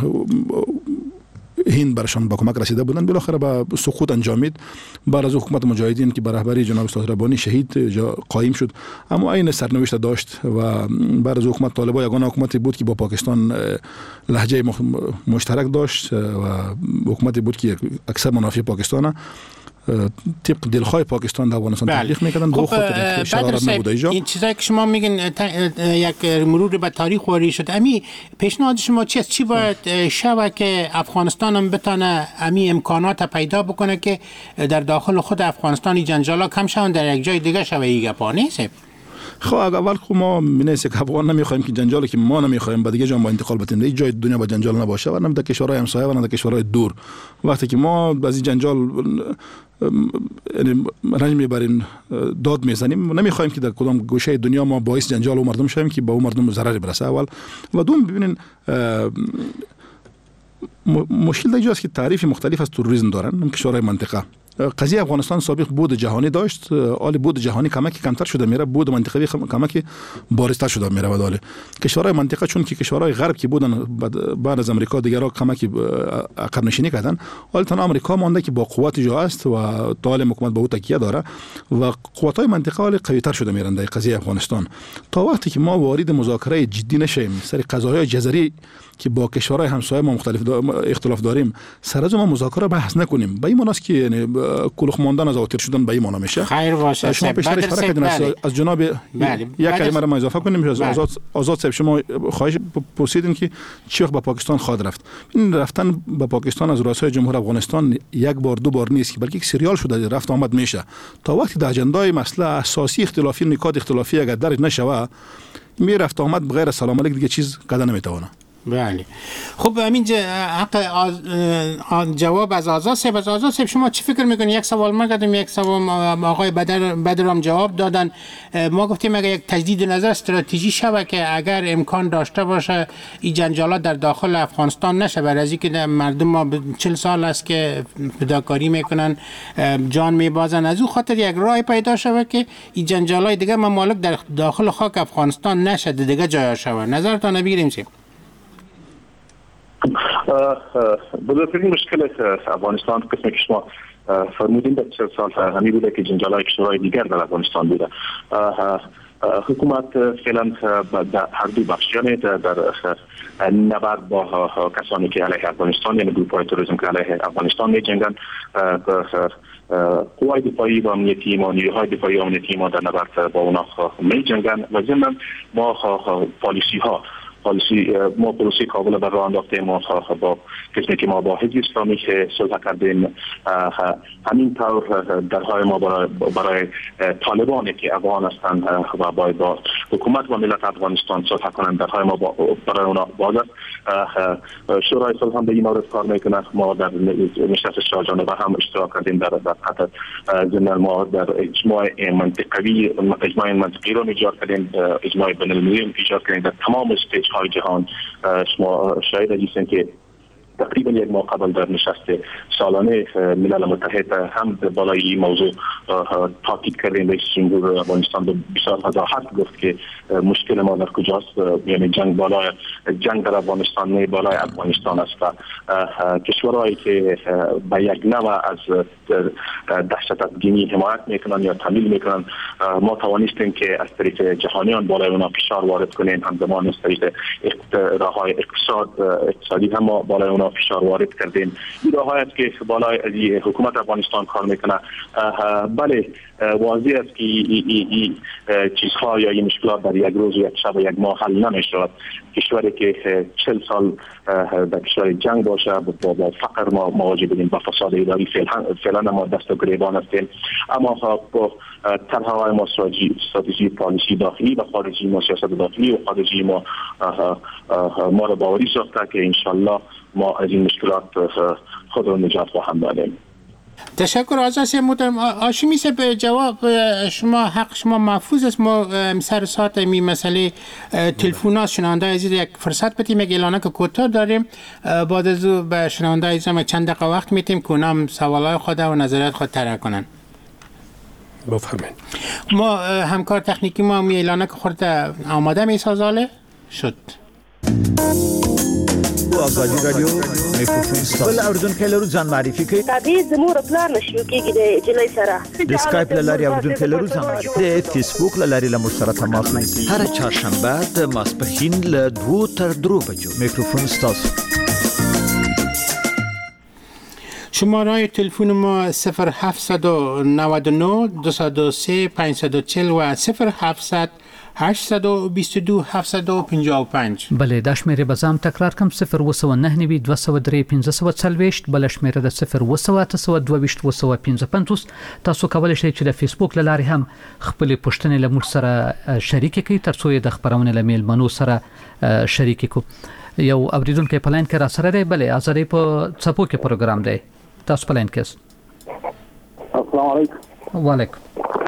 هند برشان با کمک رسیده بودن، بالاخره با سقوط انجامید. بعد از حکومت مجاهدین که بر رهبری جناب استاد ربانی شهید جا قایم شد، اما این سرنوشت داشت و بعد از حکومت طالبان یگانه حکومتی بود که با پاکستان لهجه مشترک داشت و حکومتی بود که اکثر منافع پاکستان طبق دلخواه پاکستان در افغانستان تبلیغ میکردن. دو خاطر شرارت نبوده اینجا. این چیزایی که شما میگین یک مرور به تاریخ واری شد. امی پیشنهاد شما چی است؟ چی باید شود که افغانستان هم بتونه امی امکانات پیدا بکنه که در داخل خود افغانستان جنجالا کم شون، در یک جای دیگه شوه این گپا نیست؟ خب اول خب ما مینیست که افغان نمیخوایم که جنجالی که ما نمیخوایم به دیگه جا با انتقال بدیم. این جای دنیا با جنجال نباشه، ورنه در کشورهای همسایه ورنه در کشورهای دور وقتی که ما از این جنجال یعنی رنج میبرین داد میزنیم، نمیخوایم که در کدام گوشه دنیا ما باعث جنجال و مردم شویم که با اون مردم ضرری برسه. اول و دوم ببینین مشکل در اینجاست که تعریف مختلف از تروریسم دارن کشورهای منطقه. قضیه افغانستان سابق بود جهانی داشت، آل بود جهانی کمکی کمتر شده میره، بود منطقوی کمکی بارزتر شده میره. و داله کشورهای منطقه چون که کشورهای غرب که بودن بعد از امریکا دیگرها کمکی عقب نشینی کردن، حالا تنها امریکا مونده که با قوت جا است و طالب حکومت به او تکیه داره و قوت‌های منطقه حالا قوی‌تر شده میرن در قضیه افغانستان. تا وقتی که ما وارد مذاکره جدی نشیم سر قضايای جزری که با کشورهای همسایه ما مختلف دا اختلاف داریم، سر از ما مذاکره بحث نکنیم، به این معنی است که یعنی کلوخ ماندن از آتش شدن به این معنا میشه. خیر باشه. شما پیشتر اشاره کردین از جناب یک کلمه را ما اضافه کنیم. از آزاد آزاد صاحب شما خواهش پرسیدین که چی وقت به پاکستان خواهد رفت. این رفتن به پاکستان از رئیس جمهور افغانستان یک بار دو بار نیست، بلکه یک سریال شده رفت آمد میشه. تا وقتی در اجندای مسئله اساسی اختلافی نکات اختلافی اگر درج نشوه می رفت آمد بغیر سلام علیک دیگه چیز قدم نمیتونه. بله. خب همین حق آز... جواب از آزاد صاحب. از آزاد صاحب شما چی فکر میکنید؟ یک سوال ما کردیم، یک سوال آقای بدر بدرام جواب دادن. ما گفتیم اگر یک تجدید نظر استراتژی شوه که اگر امکان داشته باشه این جنجالات در داخل افغانستان نشه، برای از اینکه مردم ما چهل سال است که فداکاری میکنن، جان میبازن، از او خاطر یک راه پیدا شوه که این جنجالات دیگه ممالک در داخل خاک افغانستان نشه، دیگه جای شوه. نظرتان بگیریم چی؟ بزرگترین مشکل افغانستان قسمی که شما فرمودین در چهل سال همین بوده که جنجال‌های کشورهای دیگر در افغانستان بوده. حکومت فعلا در هر دو بخش، یعنی در نبرد با کسانی که علیه افغانستان، یعنی گروه‌های تروریسم که علیه افغانستان می‌جنگند، قوای دفاعی و امنیتی ما، نیروهای دفاعی و امنیتی ما در نبرد با اونا می‌جنگند و ضمن ما پالیسی ها پالیسی ما پروسه کابل بر راه انداختیم. ما با کسی که ما با حزب اسلامی که صلح کردیم، همین طور درهای ما برای, برای طالبانی که افغان هستند و باید با حکومت و ملت افغانستان صلح کنند، درهای ما برای اونا باز است. شورای صلح هم به این مورد کار میکنه. ما در نشست شاهجانبه هم اشتراک کردیم در قطر. ضمن ما در اجماع منطقوی اجماع منطقی رو ایجاد کردیم، اجماع بین المللی ایجاد کردیم در تمام استیج های جهان. شما شاید هستید که تقریبا یک ماه قبل در نشست سالانه ملل متحد هم بالای این موضوع تاکید کردیم. رئیس جمهور افغانستان بسیار وضاحت گفت که مشکل ما در کجاست، یعنی جنگ بالای جنگ در افغانستان نه بالای افغانستان است و کشورهایی که به یک نوع از دهشت افغانی حمایت میکنن یا تمویل میکنن، ما توانستیم که از طریق جهانیان بالای اونا فشار وارد کنیم. همزمان از طریق راههای اقتصاد اقتصادی هم ما بالای اونا فشار وارد کردیم. این راه‌هایی است که بالای حکومت افغانستان کار میکنه. بله واضح است که این چیزها یا این مشکلات در یک روز و یک شب و یک ماه حل نمیشود. کشوری که چهل سال در کشور جنگ باشه، با فقر ما مواجه بودیم، با فساد اداری فعلا ما دست و گریبان هستیم، اما با طرح‌های ما استراتژی پالیسی داخلی و خارجی ما، سیاست داخلی و خارجی ما ما را باوری ساخته که انشالله ما از این مشکلات خود را نجات خواهم دادیم. تشکر آزاد محترم. هاشمی صاحب جواب شما حق شما محفوظ است. ما سر ساعت می مسئله تلفن‌ها شنونده عزیز یک فرصت بدیم، یک اعلانه که کوتاه داریم، بعد از او به شنونده عزیزم چند دقیقه وقت میتیم که اونم سوالای خود و نظریات خود طرح کنن. بفرمایید. ما همکار تکنیکی ما می اعلانه که خورد آماده میسازاله شد. آزادی رادیو میکروفون بل اردن کلرو ځان معرفي کوي. تابع زموږ پلان نشو کېږي د جلای سره د اسکایپ لاري اردن کلرو ځان معرفي، د فیسبوک لاري له مشترک تماس نیسي. هر چهارشنبه د ماسپښین له دوه تر درو بجو میکروفون ستاسو. شماره تلفن ما صفر هفتصد و نود و نه دویست و سه پانصد و چهل و صفر هفتصد هشتصد و بیست و دو هفتصد و پنجاه و پنج. بله دا شمیره بازم تکرار کم صفر و سه و نه نوي دوه سوه درې پنځه سوه څلوېښت، بل شمیره د صفر و سه اته سوه دوه ویشت و سوه پنځه پنځوس. تاسو کولی شئ چې د فیسبوک له لارې هم خپلې پوښتنې له موږ سره شریکې کړئ ترڅو یې د خپرونې له میلمنو سره شریکې کړو. یو اوریدونکی په لاین کې را سره دی. بله ازادۍ په څپو کې پروګرام دی. تاسو په لاین کې یاست. السلام علیکم. وعلیکم.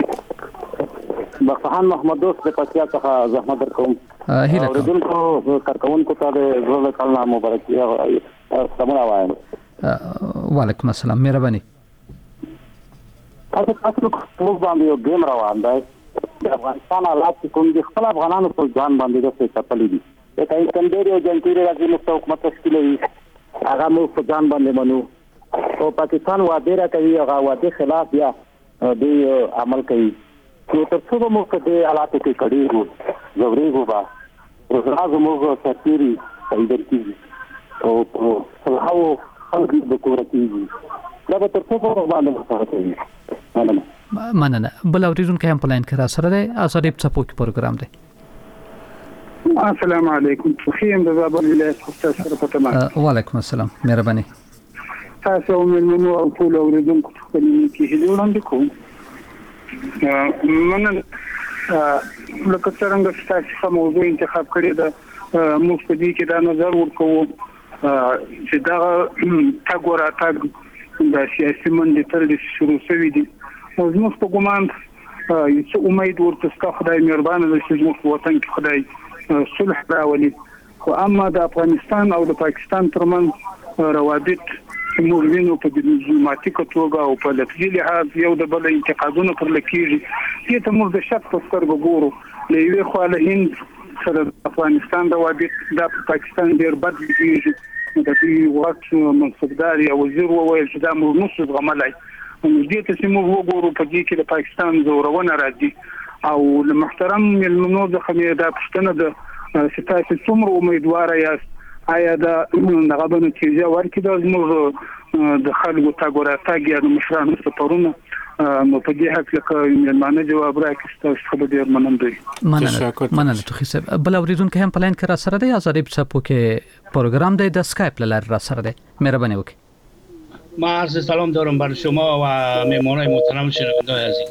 بخان محمد دوست د پکتیا څخه زحمت درکوم. هیله کوم. اوریدونکو کارکونکو ته د زړه کلنا مبارکي سلامونه وایم. وعلیکم السلام. مهرباني. تاسو تاسو موږ باندې یو ګیم روان دی. د افغانستان حالات کوم دي خپل افغانانو په ځان باندې د څه چپلې دي. دا یو کندېری او جنتيري راځي نو حکومت تشکیلوي. هغه موږ په ځان باندې منو. او پاکستان وعده راکوي هغه وعده خلاف یا دوی عمل کوي. نو تر څو به موږ په دې حالاتو کې کړېږو ځورېږو به روزنه زموږ سرتېري پیدا کېږي او په سلهاو خلک د کوره کېږي. دا دا به تر څو باندې مساعده کوي. مننه. بل اوریدونکو هم په لاین کې را سره دی. آزادي څپو کې پروګرام دی. السلام علیکم. خیم د زابل ولایت استاد سره پټما. وعلیکم السلام. مهرباني. تاسو مېلمنو او ټول اوریدونکو ته کې هیله وړاندې کوم. مننه لکه څنګه چې تاسو موضوع انتخاب کړی دا موږ په دې کې دا نظر ورکوو چې دا تاګ وراتګ د سیاسي منډې تر دې شروع شوی دی. زموږ په ګومان یو امید ورته ستاسو خدای مهربانه دی چې زموږ وطن کې خدای صلح راولي. خو اما د افغانستان او د پاکستان ترمنځ روابط موږ وینو په ډیپلوماټیکه توګه او په لفظي لحاظ یو د بل انتقادونه پر لکېږي. دې ته موږ د شک په سترګو ګورو. له یوې خوا له هند سره د افغانستان روابط د پاکستان ډېر بد کېږي. د دې وخت منصبدار یا وزیر وویل چې دا موږ نشو زغملای. دې ته چې موږ وګورو په دې کې د پاکستان زورونه راځي او له محترم مېلمنو څخه مې دا پوښتنه ده چې تاسو څومره امیدواره یاست آیا دا دغه به نتیجه ورکړي د زموږ د خلکو تاګ وراتګ یا د مشرانو سفرونه نو په دې حق لکه مېلمانه جواب راکړي تاسو خو به ډېر مننه. مننه مننه توخي صاحب. بل اوریدونکو هم په لاین کې را سره دی. آزادي څپو کې پروګرام دی د اسکایپ له لارې را سره دی. مهرباني وکړئ. ما عرض سلام دارم بر شما و مهمانان محترم شنوندگان عزیز.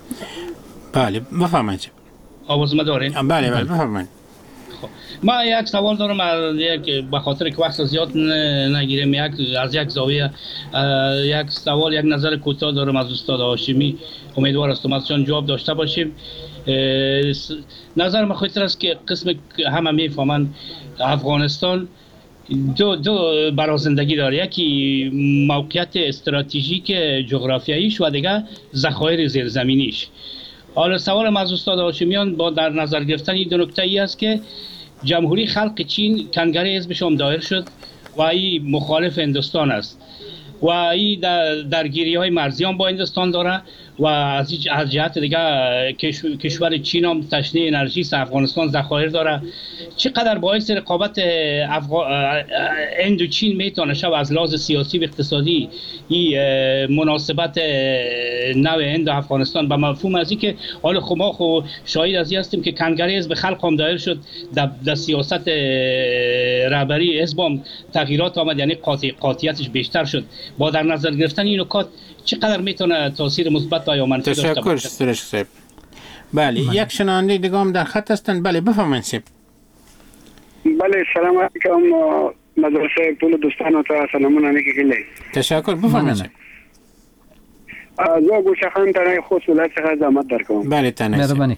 بله بفرمایید. آواز ما دارین؟ بله بله بفرمایید. ما یک سوال دارم از یک به خاطر که وقت زیاد نگیریم یک از یک زاویه یک سوال یک نظر کوتاه دارم از استاد هاشمی. امیدوار هستم ازشان جواب داشته باشیم. نظر من خودتر است که قسم همه میفهمند افغانستان دو دو برای زندگی داره. یکی موقعیت استراتژیک جغرافیاییش و دیگه ذخایر زیرزمینیش. حالا سوال از استاد هاشمیان با در نظر گرفتن این دو نکته ای است که جمهوری خلق چین کنگره حزبش هم دایر شد و این مخالف هندوستان است و این در درگیری های مرزیان با هندوستان داره و از از جهت دیگه کشور چین هم تشنه انرژی است. افغانستان ذخایر داره. چقدر باعث رقابت افغان هند و چین میتونه شود از لحاظ سیاسی و اقتصادی این مناسبت نو هند و افغانستان به مفهوم از اینکه حالا خب ما خو شاهد از این هستیم که کنگره حزب خلق هم دایر شد در, در سیاست رهبری حزب هم تغییرات آمد، یعنی قاطع قاطعیتش بیشتر شد. با در نظر گرفتن این نکات چقدر میتونه تاثیر مثبت یا منفی داشته باشه؟ تشکر سرش صاحب. بله یک شنونده دیگه هم در خط هستند. بله بفرمایید صاحب. بله سلام علیکم مدرسه ټول دوستانو ته سلامونه نیکه. تشکر بفرمایید. زه ګوشه خان ته خو ولایت څخه زحمت درکوم. بله تنه مهرباني.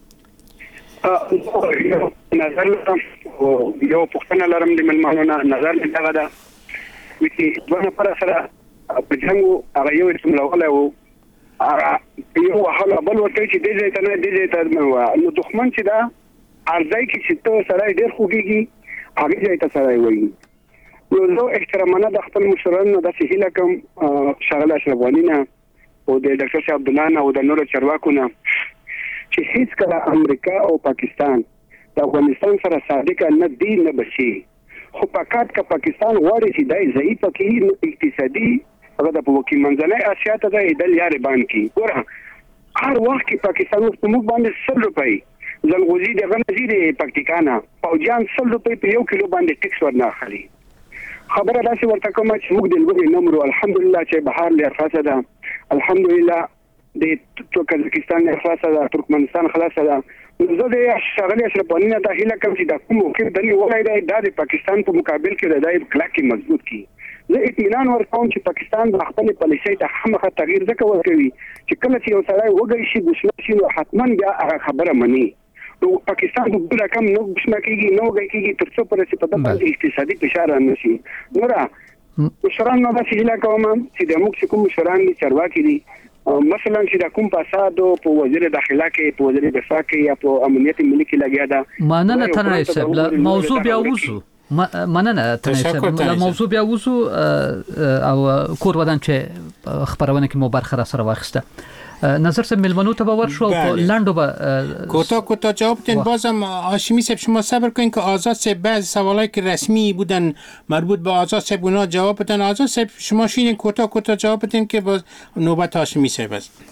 نظر یو پښتنه لرم د ملمانو نظر نه دا ده چې ونه پر سره په څنګه هغه یو استعمالوله وو یو حاله بل ورته چې دې ځای ته نه دې ځای ته نو دښمن چې دا ارزای کې چې ته سره ډېر خوږيږي هغه ځای ته سره وایي. نو زه احترامانه د خپل مشرانو د سهیله کوم شغله شربانینه او د ډاکټر صاحب عبدالله او د نورو چارواکو نه چې هیڅ کله امریکا او پاکستان د افغانستان سره صادق نه دی نه بشي. خو پکات کا پاکستان غواړي چې دای ضعیف کې اقتصادي هغه د پوکي منځنۍ اسیا ته د ایدل یاري باندې ګوره هر وخت کې پاکستان په موږ باندې سل روپۍ زلغوزي دغه نظیر پکتیکانا فوجان سل روپۍ په یو کیلو باندې ټیکس ورنه اخلي. خبره داسې ورته کوم چې موږ د لوی نمبر الحمدلله چې بهار له خاصه ده الحمدلله د ترکمنستان نه خلاصه ده ترکمنستان خلاصه ده. زه د شغلې اشرفانینه د هیله کوم چې د کوم وکړ د نیولای دی د پاکستان په مقابل کې د دای کلاکي مضبوط کی. زه اطمینان ورکوم چې پاکستان د خپل پالیسۍ ته همغه تغییر ځکه ورکوي چې کله چې یو سړی وګړي شي دښمن شي نو حتما بیا هغه خبره مني. نو پاکستان د بل رقم نو دښمن کېږي نو وګړي کېږي تر څو پر چې په دغه اقتصادي فشار رانشي. نورا مشران نو د هیله کوم چې د موږ کوم مشران دي چارواکي دي مثلا چې د کوم فساد په وزیر داخله کې په وزیر دفاع کې یا په امنیت ملي کې لګیا ده. مننه تنه صاحب موضوع بیا وځو. مننه تنه صاحب موضوع بیا وځو او کور ودان چې خبرونه کې مو برخه را سره واخسته. نظر سه ملمنو ته باور شو او لندو به کوتاه کوتاه جواب بدین. بازم هاشمی صاحب شما صبر کنین که آزاد صاحب بعضی سوالایی که رسمی بودن مربوط به آزاد صاحب اونا جواب بدن. آزاد صاحب شما شیرین کوتاه کوتاه جواب بدین که باز نوبت هاشمی صاحب است.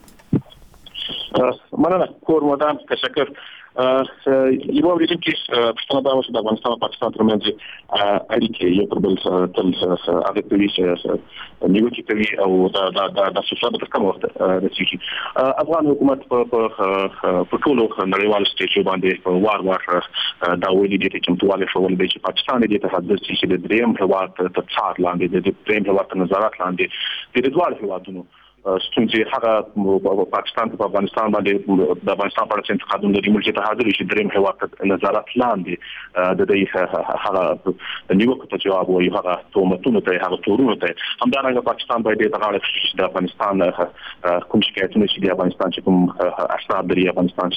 مننه کور مدام تشکر. یو اوریدم چې پښتون دا اوس د افغانستان او پاکستان ترمنځ اړیکې یو پر بل تل هغه کوي چې نیوکې کوي او دا دا د سوساد په کوم وخت رسیږي. افغان حکومت په په ټولو نړیوالو سټیجو باندې وار وار دا ویلي دي چې متواله شول دی چې پاکستان دې ته حد چې د دریم هواد ته څار لاندې د دریم هواد ته نظارت لاندې د دوه هوادونو ستونزې هغه پاکستان په افغانستان باندې د افغانستان په اړه انتقادونه لري ملي اتحاد لري چې دریم هیواد ته نظارت لاندې د دې هغه نیوکو ته جواب وایي هغه تهمتونو ته هغه تورونو ته همدارنګه پاکستان باید د غاړه چې د افغانستان کوم شکایتونه چې د افغانستان چې کوم اسناد لري افغانستان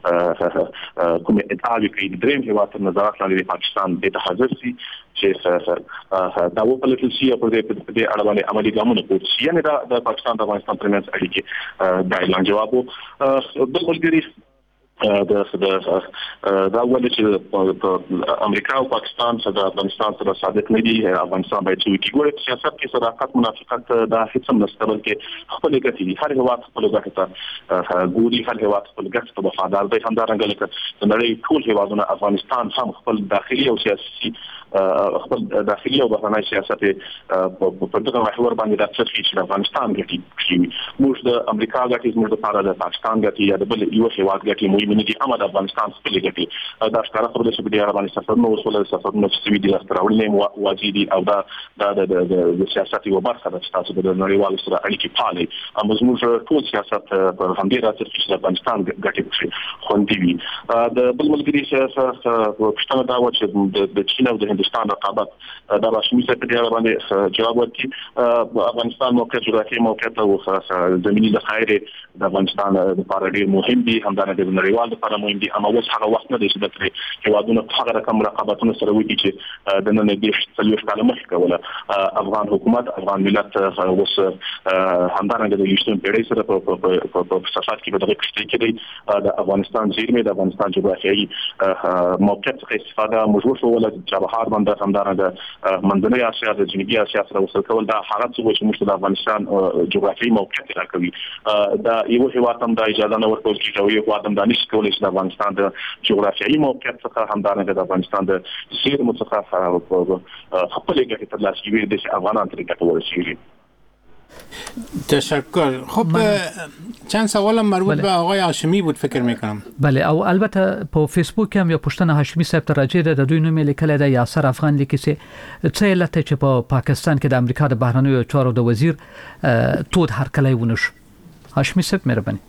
چې کوم ادعاوې کوي د دریم هیواد ته نظارت لاندې پاکستان د اتحاد سي چې دا وکړل شي په دې اړه باندې عملي ګامونه پورته شي. یعنې دا د پاکستان د افغانستان ترمنځ اړیکې دا اعلان جواب وو. بل ملګري د دا ولې چې امریکا او پاکستان سره د افغانستان سره صادق نه دي. افغانستان باید چې وګوري سیاست کې صداقت منافقت دا هیڅ هم نشته بلکې خپل ګټې هر هیواد خپل ګټې ته ګوري هر هیواد خپل ګټې ته وفادار دی. همدارنګه لکه د نړۍ ټول هیوادونه افغانستان هم خپل داخلي او سیاسي خپل داخلي او بهرنی سیاست په دغه محور باندې د څه چې افغانستان ګټي شي موږ د امریکا ګټي موږ د پاره د پاکستان ګټي یا د بل یو هیواد ګټي مو من دي اما د افغانستان خپل ګټي دا ښکاره خبره چې په دې اړه باندې سفرونه وسول سفرونه چې وی دي راوړل واجب دي او دا د د سیاست یو برخه ده چې تاسو د نړیوالو سره اړیکې پالي. اما زموږ ټول سیاست په همدې راځي چې د افغانستان ګټي شي خوندي وي. د بل ملګري سیاست پښتنه دا و چې د چین او د هندستان رقابت دا راشمي څه په دې اړه باندې جواب ورکړي. افغانستان موقعیت جغرافیایي موقعیت او زمینی ذخایر د افغانستان لپاره ډېر مهم دي. همدارنګه د نړیوال لپاره مهم دي. اما اوس هغه وخت نه دی چې د هیوادونو هغه رقم رقابتونه سره وایي چې د نن د څلور کال مخکې کوله افغان حکومت افغان ملت اوس همدارنګه د یوشتون پیړۍ سره په صفات کې بدغه کشته کې دی د افغانستان زیرمې د افغانستان جغرافیایي موقعیت څخه استفاده موږ وشول د چابهار باندې همدارنګه منځنۍ اسیا د جنوبي اسیا سره وصل کول دا هغه څه چې موږ د افغانستان جغرافیایي موقعیت راکوي. دا یو هیواد هم د اجازه نه ورکول کیږي او یو هیواد هم د نشي کولای چې د افغانستان د جغرافیایي موقعیت څخه همدارنګه د افغانستان د زیرمو څخه خپل ګټې ترلاسه کړي د افغانانو ترې ګټه ورسیږي. تشکر. خب چند سوال مربوط بله. به آقای هاشمی بود فکر میکنم. بله او البته په فیسبوک هم یا پښتنه هاشمی صاحب ته راځي د دوی نوم لیکل دی یاسر افغان لیکي چې څه علت چې په پاکستان کې د امریکا د بهرنیو چارو د وزیر تود هرکلی ونش. هاشمی صاحب مهرباني.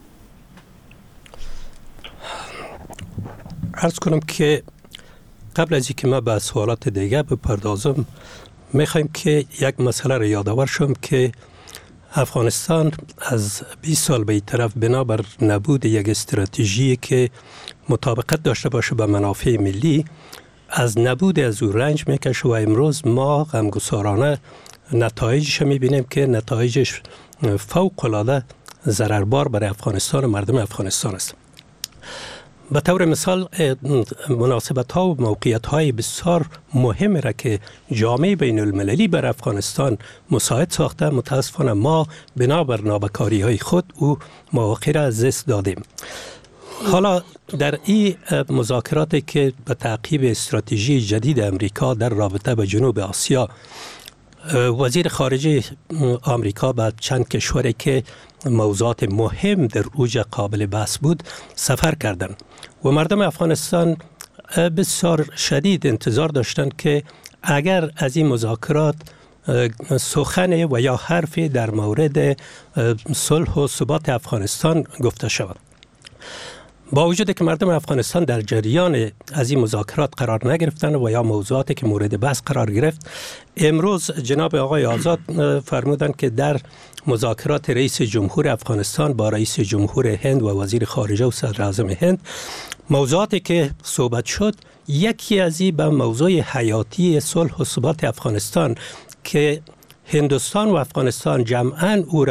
عرض کنم که قبل از اینکه ما به سوالات دیگه بپردازم میخوایم که یک مسئله را یادآور شم که افغانستان از بیست سال به این طرف بنابر نبود یک استراتژی که مطابقت داشته باشه با منافع ملی از نبود از او رنج میکشه و امروز ما غمگسارانه نتایجش میبینیم که نتایجش فوق العاده ضرربار برای افغانستان و مردم افغانستان است. به طور مثال مناسبت ها و موقعیت های بسیار مهم را که جامعه بین المللی بر افغانستان مساعد ساخته متاسفانه ما بنابر نابکاری های خود او مواقع را از دست دادیم. حالا در این مذاکراتی که به تعقیب استراتژی جدید امریکا در رابطه به جنوب آسیا وزیر خارجه آمریکا به چند کشوری که موضوعات مهم در اوج قابل بحث بود سفر کردند و مردم افغانستان بسیار شدید انتظار داشتند که اگر از این مذاکرات سخن و یا حرفی در مورد صلح و ثبات افغانستان گفته شود. با وجود که مردم افغانستان در جریان از این مذاکرات قرار نگرفتند و یا موضوعاتی که مورد بحث قرار گرفت، امروز جناب آقای آزاد فرمودند که در مذاکرات رئیس جمهور افغانستان با رئیس جمهور هند و وزیر خارجه و صدر اعظم هند موضوعاتی که صحبت شد یکی از این به موضوع حیاتی صلح و ثبات افغانستان که هندوستان و افغانستان جمعاً او را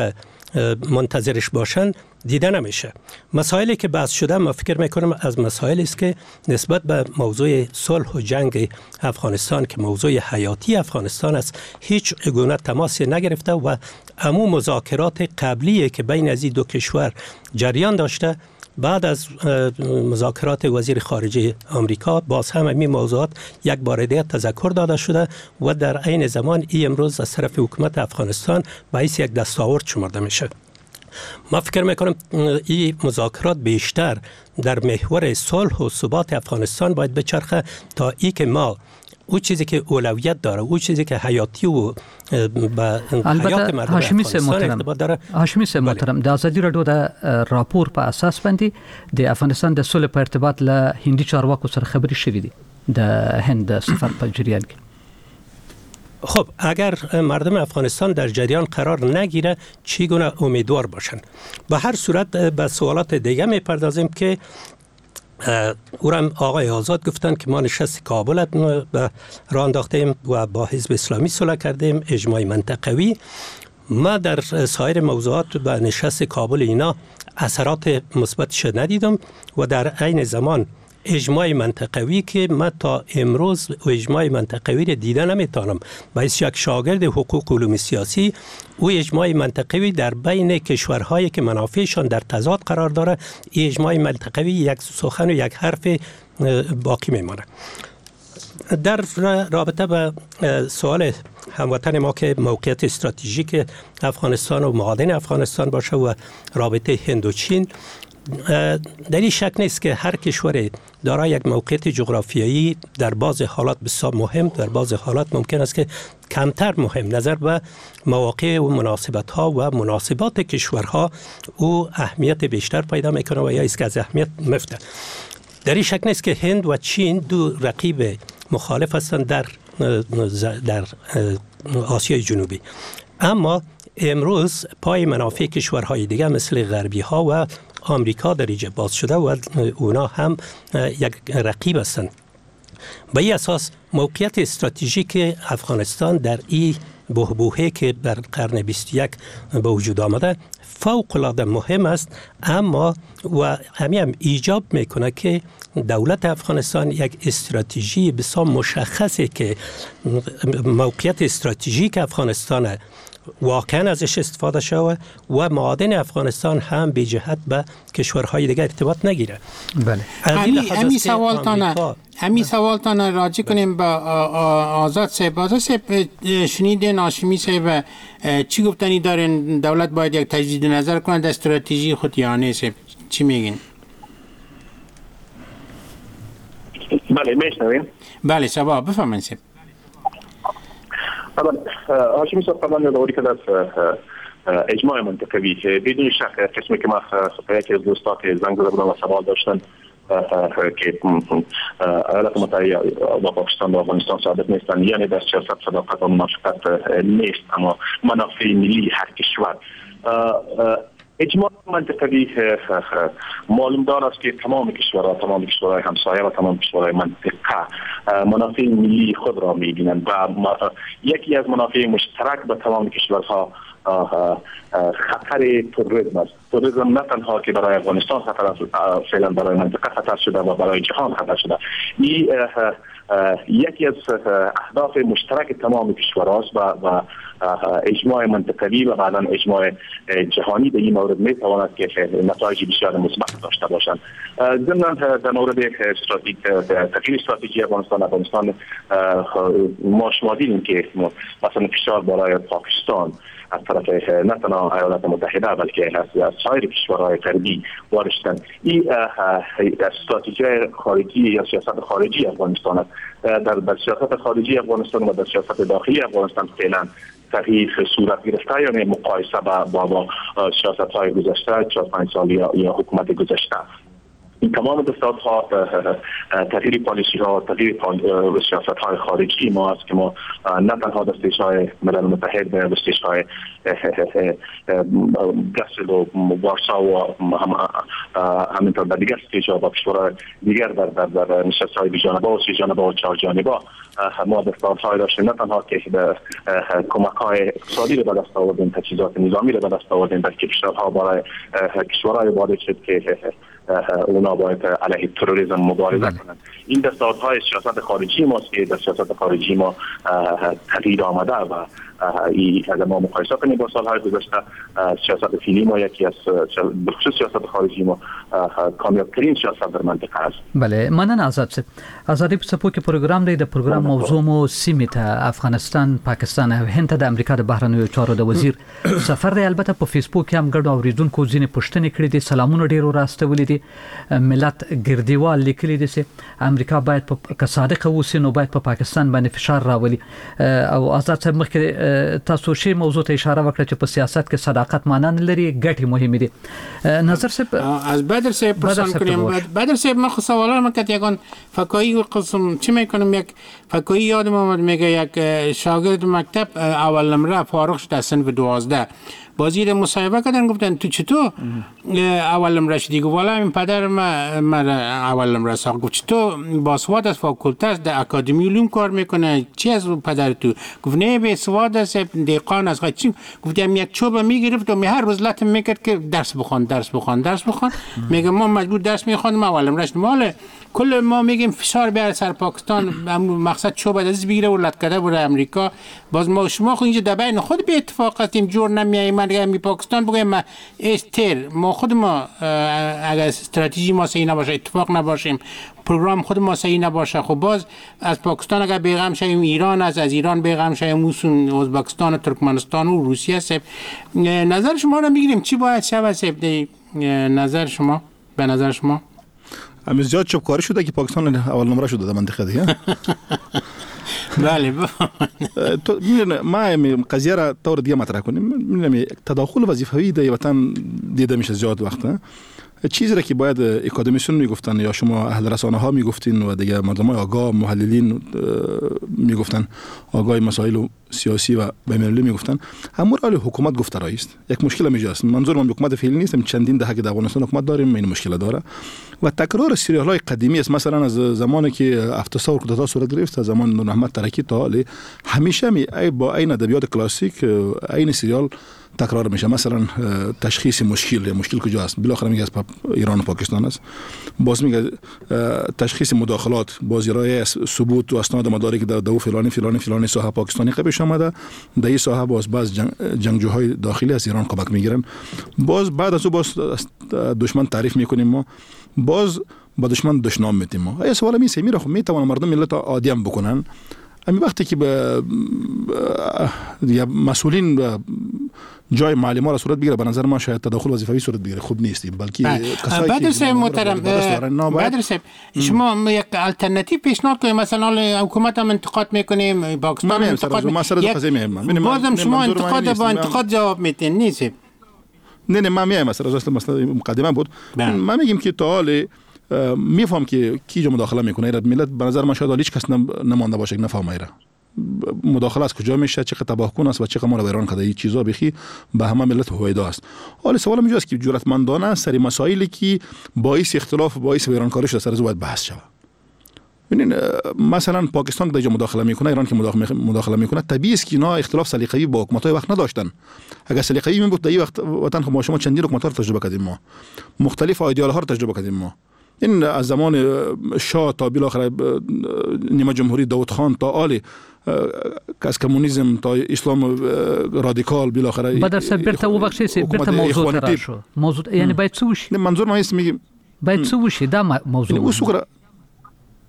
منتظرش باشن دیده نمیشه. مسائلی که بحث شده ما فکر میکنم از مسائلی است که نسبت به موضوع صلح و جنگ افغانستان که موضوع حیاتی افغانستان است هیچ گونه تماسی نگرفته و عمو مذاکرات قبلی که بین از این دو کشور جریان داشته بعد از مذاکرات وزیر خارجه آمریکا باز هم این موضوعات یک بار دیگر تذکر داده شده و در عین زمان این امروز از طرف حکومت افغانستان باعث یک دستاورد شمرده میشه. ما فکر میکنم این مذاکرات بیشتر در محور صلح و ثبات افغانستان باید بچرخه تا ای که ما او چیزی که اولویت داره او چیزی که حیاتی و با حیات مردم افغانستان ارتباط داره. هاشمی صاحب محترم د ازادي رادیو د راپور په اساس باندې د افغانستان د صلح په ارتباط له هندي چارواکو سره خبري شوې دي د هند سفر په جریان کې. خب اگر مردم افغانستان در جریان قرار نگیره چگونه امیدوار باشن؟ به هر صورت به سوالات دیگه میپردازیم که او را آقای آزاد گفتن که ما نشست کابل به راه انداختیم و با حزب اسلامی صلح کردیم، اجماع منطقوی. ما در سایر موضوعات به نشست کابل اینا اثرات مثبتش ندیدم و در عین زمان اجماع منطقوی که من تا امروز اجماع منطقوی را دیده نمیتونم. باعث یک شاگرد حقوق علوم سیاسی او اجماع منطقوی در بین کشورهایی که منافعشان در تضاد قرار داره این اجماع منطقوی یک سخن و یک حرف باقی میمانه. در رابطه با سوال هموطن ما که موقعیت استراتژیک افغانستان و معادن افغانستان باشه و رابطه هند و چین، در این شک نیست که هر کشور دارای یک موقعیت جغرافیایی در بعض حالات بسیار مهم، در بعض حالات ممکن است که کمتر مهم. نظر به مواقع و مناسبت ها و مناسبات کشورها او اهمیت بیشتر پیدا میکنه و یا است که از اهمیت مفته. در این شک نیست که هند و چین دو رقیب مخالف هستند در در آسیای جنوبی، اما امروز پای منافع کشورهای دیگه مثل غربی ها و آمریکا در اینجا باز شده و اونا هم یک رقیب هستند. به این اساس موقعیت استراتژیک افغانستان در این بحبوحه که در قرن بیست و یک به وجود آمده فوق العاده مهم است، اما و همین هم ایجاب میکنه که دولت افغانستان یک استراتژی بسیار مشخصه که موقعیت استراتژیک افغانستان واقعا ازش استفاده شود و معادن افغانستان هم به جهت به کشورهای دیگه ارتباط نگیره. بله. همین سوال تانه همین سوال تانه راجع کنیم با آزاد صاحب. آزاد صاحب شنیدین هاشمی صاحب چی گفتنی دارن دولت باید یک تجدید نظر کنه در استراتژی خود یا نه صاحب؟ چی میگین؟ بله میشنویم. بله سبا بفهمین صاحب. طبعا هاشمی صاحب طبعا دوری که در اجماع منطقوی بدون شک قسمی که ما خطایی که از دوستات زنگ زده بودن و سوال داشتن که ایالات متحده با پاکستان و افغانستان ثابت نیستن، یعنی در سیاست صداقت و موافقت نیست، اما منافع ملی هر کشور. اجماع منطقوی معلوم دار است که تمام کشورها، تمام کشورهای همسایه و تمام کشورهای منطقه منافع ملی خود را می‌بینند و یکی از منافع مشترک به تمام کشورها خطر تروریسم است. تروریسم نه تنها که برای افغانستان خطر است، فعلا برای منطقه خطر شده و برای جهان خطر شده. این یکی از اهداف مشترک تمام کشورهاست و اجماع منطقوی و بعدا اجماع جهانی به این مورد می تواند که نتایج بسیار مثبت داشته باشند. ضمن در مورد استراتژی تغییر استراتژی افغانستان افغانستان ما شما دیدیم که مثلا فشار برای پاکستان از طرف نه تنها ایالات متحده بلکه از سایر کشورهای غربی وارد شدند. این استراتژی خارجی یا سیاست خارجی افغانستان است. در سیاست خارجی افغانستان و در سیاست داخلی افغانستان فعلا تغییر صورت گرفته، یعنی مقایسه با با سیاست های گذشته چهار پنج سال یا, یا حکومت گذشته. این تمام دستاورها تغییر پالیسی ها تغییر سیاست های خارجی ما است که ما نه تنها دستش های ملل متحد و دستش های برسل و وارسا و همینطور در دیگر استیج ها و شورای دیگر در در در نشست های بی جانبه و سی جانبه و چهار جانبه ما دستاورهای داشتیم، نه تنها که کمک های اقتصادی رو به دست آوردیم، تجهیزات نظامی رو به دست آوردیم، بلکه کشورها برای کشورهای وارد شد که اونا باید علیه تروریسم مبارزه کنند. این دستاوردهای سیاست خارجی ماست که در سیاست خارجی ما تغییر آمده و اگر ما مقایسه کنیم با سالهای گذشته سیاست فعلی ما یکی از بخصوص سیاست خارجی ما کامیابترین سیاست در منطقه است. بله، مننه آزاد صاحب. آزادی په سپو کې پروګرام دی، د پروګرام موضوع مو سیمې ته افغانستان، پاکستان او هند ته د امریکا د بهرنیو چارو د وزیر سفر دی. البته په فیسبوک کې هم ګډ اوریدونکو ځینې پوښتنې کړې دي، سلامونه ډیر راستولي دي. ملت ګردیوال لیکلي دي چې امریکا باید په صادقه اوسي، نو باید په پاکستان باندې فشار راولي. او آزاد صاحب مخکې تاسو شی موضوع ته اشاره وکړه چې په سیاست کې صداقت معنا نه لري، ګټې مهمه دي. نظر صاحب از بدر صاحب پرسان کنیم. بدر صاحب من خو سوالا من که یگان فکایی و قسم چی میکنم، یک فکایی یادم آمد میگه یک شاگرد مکتب اول نمره فارغ شد از صنف دوازده، بازی مصاحبه کردن گفتن تو چطور اول نمره شدی؟ گفت والا این پدر ما مرا اول نمره ساخت. گفت چطور باسواد از فاکولته است در اکادمی علوم کار میکنه، چی از پدر تو؟ گفت نه به سواد است، دیقان است. چی؟ گفتم یک چوب میگرفت و می هر روز لطم میکرد که درس بخوان درس بخوان درس بخوان. میگم ما مجبور درس میخوانیم اول نمره شدیم. مال کل ما میگیم فشار بیاره سر پاکستان، مقصد چوب از بگیره و لط کرده بره امریکا. باز ما شما خود اینجا دبین خود به اتفاق هستیم، جور نمیاییم می پاکستان بگویم ما استر ما خود ما اگر استراتژی ما صحیح نباشه، اتفاق نباشیم، پروگرام خود ما صحیح نباشه، خب باز از پاکستان اگر بیغم شویم ایران است، از ایران بیغم شویم اوسون ازبکستان و ترکمنستان و روسیه است. نظر شما رو میگیریم چی باید شود صاحب؟ نظر شما به نظر شما همین زیاد چوبکاری شده که پاکستان اول نمره شده در منطقه دیگه. بله تو ما قضیه را طور دیگه مطرح کنیم. می‌بینم تداخل وظیفوی در وطن دیده میشه زیاد وقت. چیزی را که باید اکادمیسیون میگفتن یا شما اهل رسانه ها میگفتین و دیگه مردم آگاه محللین میگفتن، آگاه مسائل سیاسی و بین‌المللی میگفتن، همون را حکومت گفته رایست. یک مشکل میجاست. منظور من حکومت فعلی نیست، چندین دهه که در افغانستان حکومت داریم، این مشکل داره و تکرار سریال های قدیمی است. مثلا از زمانی که افتسار کودتا صورت گرفت، از زمان نور محمد ترکی تا حال همیشه می با این ادبیات کلاسیک این سریال تکرار میشه. مثلا تشخیص مشکل یا مشکل کجاست، بالاخره میگه از ایران و پاکستان است. باز میگه تشخیص مداخلات، باز ارائه ثبوت و اسناد مدارک در دو فلانی فلانی فلانی ساحه پاکستانی قبلش آمده، در این ساحه باز باز جنگ جنگجوهای داخلی از ایران کمک میگیرن. باز بعد از او باز دشمن تعریف میکنیم، ما باز با دشمن دشنام میتیم. ما ای سوال میسه میره خب میتوان مردم ملت عادی هم بکنن. امی وقتی که به یا مسئولین جای معلم را صورت بگیره، به نظر من شاید تداخل وظیفوی صورت بگیره خوب نیست، بلکه کسایی بدر صاحب محترم، بدر صاحب شما یک alternative پیشنهاد کنید. مثلا حکومت هم انتقاد میکنیم، پاکستان انتقاد میکنیم، بازم شما انتقاد با انتقاد جواب میدین نیست؟ نه نه ما میایم مثلا اصلا مثلا مقدمه بود. ما میگیم که تا حال میفهم که کی جو مداخله میکنه، ملت به نظر من شاید هیچ کس نمانده باشه که نفهمه ایرا مداخله از کجا میشه، چه تباهکن است و چه ما رو ویران کرده. این چیزا بخی به همه ملت هویدا است. حالا سوال اینجاست که جرأتمندانه سری مسائلی که باعث اختلاف و باعث ویرانکاری شده سر از باید بحث شود. ببینید مثلا پاکستان که مداخله میکنه، ایران که مداخله میکنه، طبیعی است که اینا اختلاف سلیقه‌ای با حکومت‌های وقت نداشتن. اگر سلیقه‌ای می بود در این وقت وطن خب ما شما چندین حکومت‌ها رو تجربه کردیم، ما مختلف ایدئال‌ها رو تجربه کردیم. ما این از زمان شاه تا بالاخره نیمه جمهوری داوود خان تا آل از کمونیسم تا اسلام رادیکال بالاخره بدر صاحب برته و بخشی برته موضوع را شو موضوع یعنی باید څه وشي؟ منظور ما هست میگم باید څه وشي دا موضوع اوس وګړه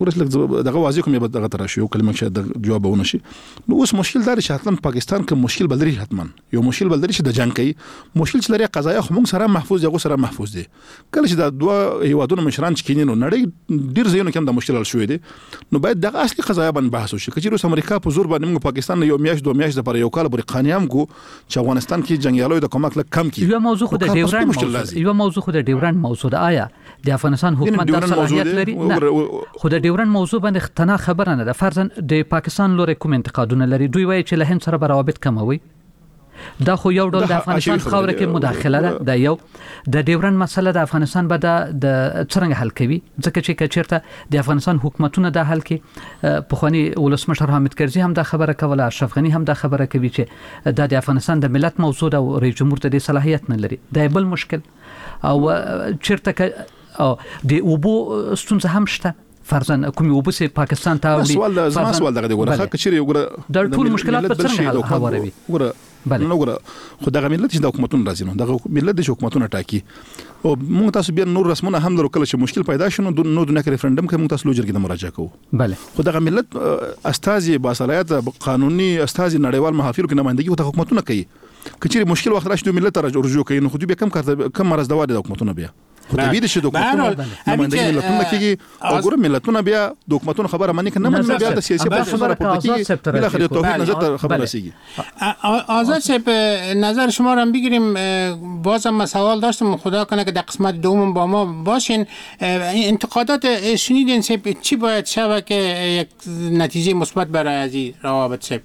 ورسله دغه واضح کوم به دغه تر شي یو کلمه شاید جواب ونه شي نو اوس مشکل دار چې حتما پاکستان کې مشکل بلري حتما یو مشکل بلري چې د جنگ کوي مشکل چې لري قضایا خو موږ سره محفوظ یو سره محفوظ دي کله چې د دوه هیوادونو مشران چې کینې نو نړۍ ډیر زینو کوم د مشکل حل شوې دي نو باید دغه اصلي قضایا باندې بحث وشي چې روس امریکا په زور باندې موږ پاکستان یو میاش دوه میاش د پر یو کال پورې قانیام کو چې افغانستان کې جنگیالو د کومک لک کم کی یو موضوع خو د ډیورند موضوع یو موضوع خو د ډیورند موضوع آیا د افغانستان حکومت د صلاحیت لري خو د ډیورند موضوع باندې تنه خبره نه ده فرضاً د پاکستان لوري کوم انتقادونه لري دوی وایي چې له هند سره روابط کموي دا خو یو ډول د افغانستان خوره کې مداخله ده د یو د ډیورند مسله د افغانستان به د څنګه حل کوي ځکه چې کچیرته د افغانستان حکومتونه د حل کې په خواني ولسمشر حامد کرزي هم د خبره کوله اشرف غنی هم د خبره کوي چې د افغانستان د ملت موضوع او رئیس جمهور ته د صلاحیت نه لري دا بل مشکل او چیرته او د اوبو ستونزه هم شته فرضاً کومي وبسه پاکستان ته وړي سوال زما سوال دغه دی ګوره کچېری وګوره د ټول مشکلات په څنګه حل هواروي ګوره نو ګوره خو دغه ملت چې د حکومتونو راځي نو دغه ملت د حکومتونو ټاکي او موږ تاسو بیا نور رسمونه هم درو کله چې مشکل پیدا شونه نو د نک ریفرندم کې موږ تاسو لوجر کې د مراجعه کوو bale خو دغه ملت استازي باصلاحیت قانوني استازي نړیوال محافل کې نمائندګي او حکومتونه کوي کچېری مشکل وخت راشي د ملت رجوع کوي نو خو دوی به کم کار کم مرز دوا د حکومتونو بیا خو د ویډیو چې حکومتونه نمائندګي ملتونه کوي او ګور ملتونه بیا د حکومتونو خبره مانی کنه من بیا د سیاسي په خبره پوتکی بلا خیر توحید نظر خبره رسیږي آزاد صاحب نظر شما رو بگیریم بازم من سوال داشتم خدا کنه که در قسمت دوم با ما باشین انتقادات شنیدین صاحب چی باید شود که یک نتیجه مثبت برای از این روابط صاحب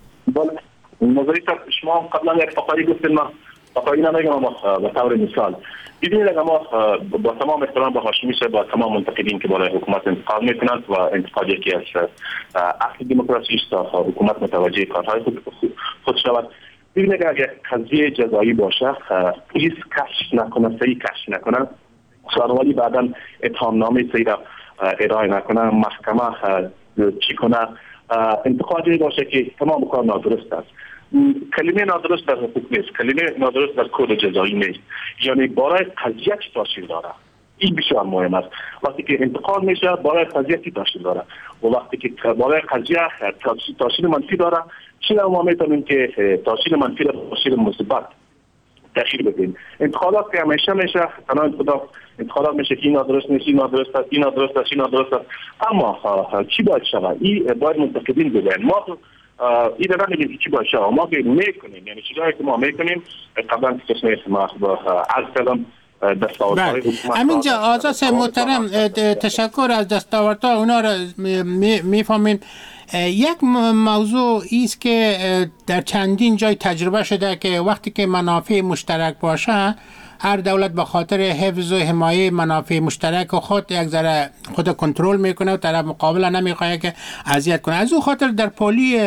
بله نظری شما قبلا یک فقاری گفتیم ما فقاری نمیگم به طور مثال بدین لگه ما با تمام احترام به هاشمی صاحب با تمام منتقدین که بالای حکومت انتقاد میکنند و انتقاد یکی از اصل دموکراسی است تا حکومت متوجه کارهای خود, خود شود بدین لگه اگر قضیه جزایی باشه پلیس کشف نکنه صحیح کشف نکنه سرارولی بعدا اتهام نامه صحیح را ارائه نکنه محکمه چی کنه انتقادی باشه که تمام کار نادرست است کلمه نادرست در حقوق نیست کلمه نادرست در کد جزایی نیست یعنی برای قضیه چی تاثیر داره این بسیار مهم است وقتی که انتقاد میشه برای قضیه چی تاثیر داره و وقتی که برای قضیه تاثیر منفی داره چرا ما میتونیم که تاثیر منفی را تاثیر مثبت تغییر بدیم انتقادات که همیشه میشه تنها انتقادات انتقادات میشه که این نادرست نیست این نادرست است این نادرست است این نادرست است اما چی باید شود این باید منتقدین بگن ما این را نمیگیم چی باشه ما که میکنیم یعنی چیزایی که ما میکنیم قبلا تصمیه ما از کردم دستاوردهای همینجا آزاد صاحب محترم تشکر از دستاوردها اونا را میفهمیم یک موضوع ایست که در چندین جای تجربه شده که وقتی که منافع مشترک باشه هر دولت به خاطر حفظ و حمایه منافع مشترک خود یک ذره خود کنترل میکنه و طرف مقابل نمیخواد که اذیت کنه از اون خاطر در پالی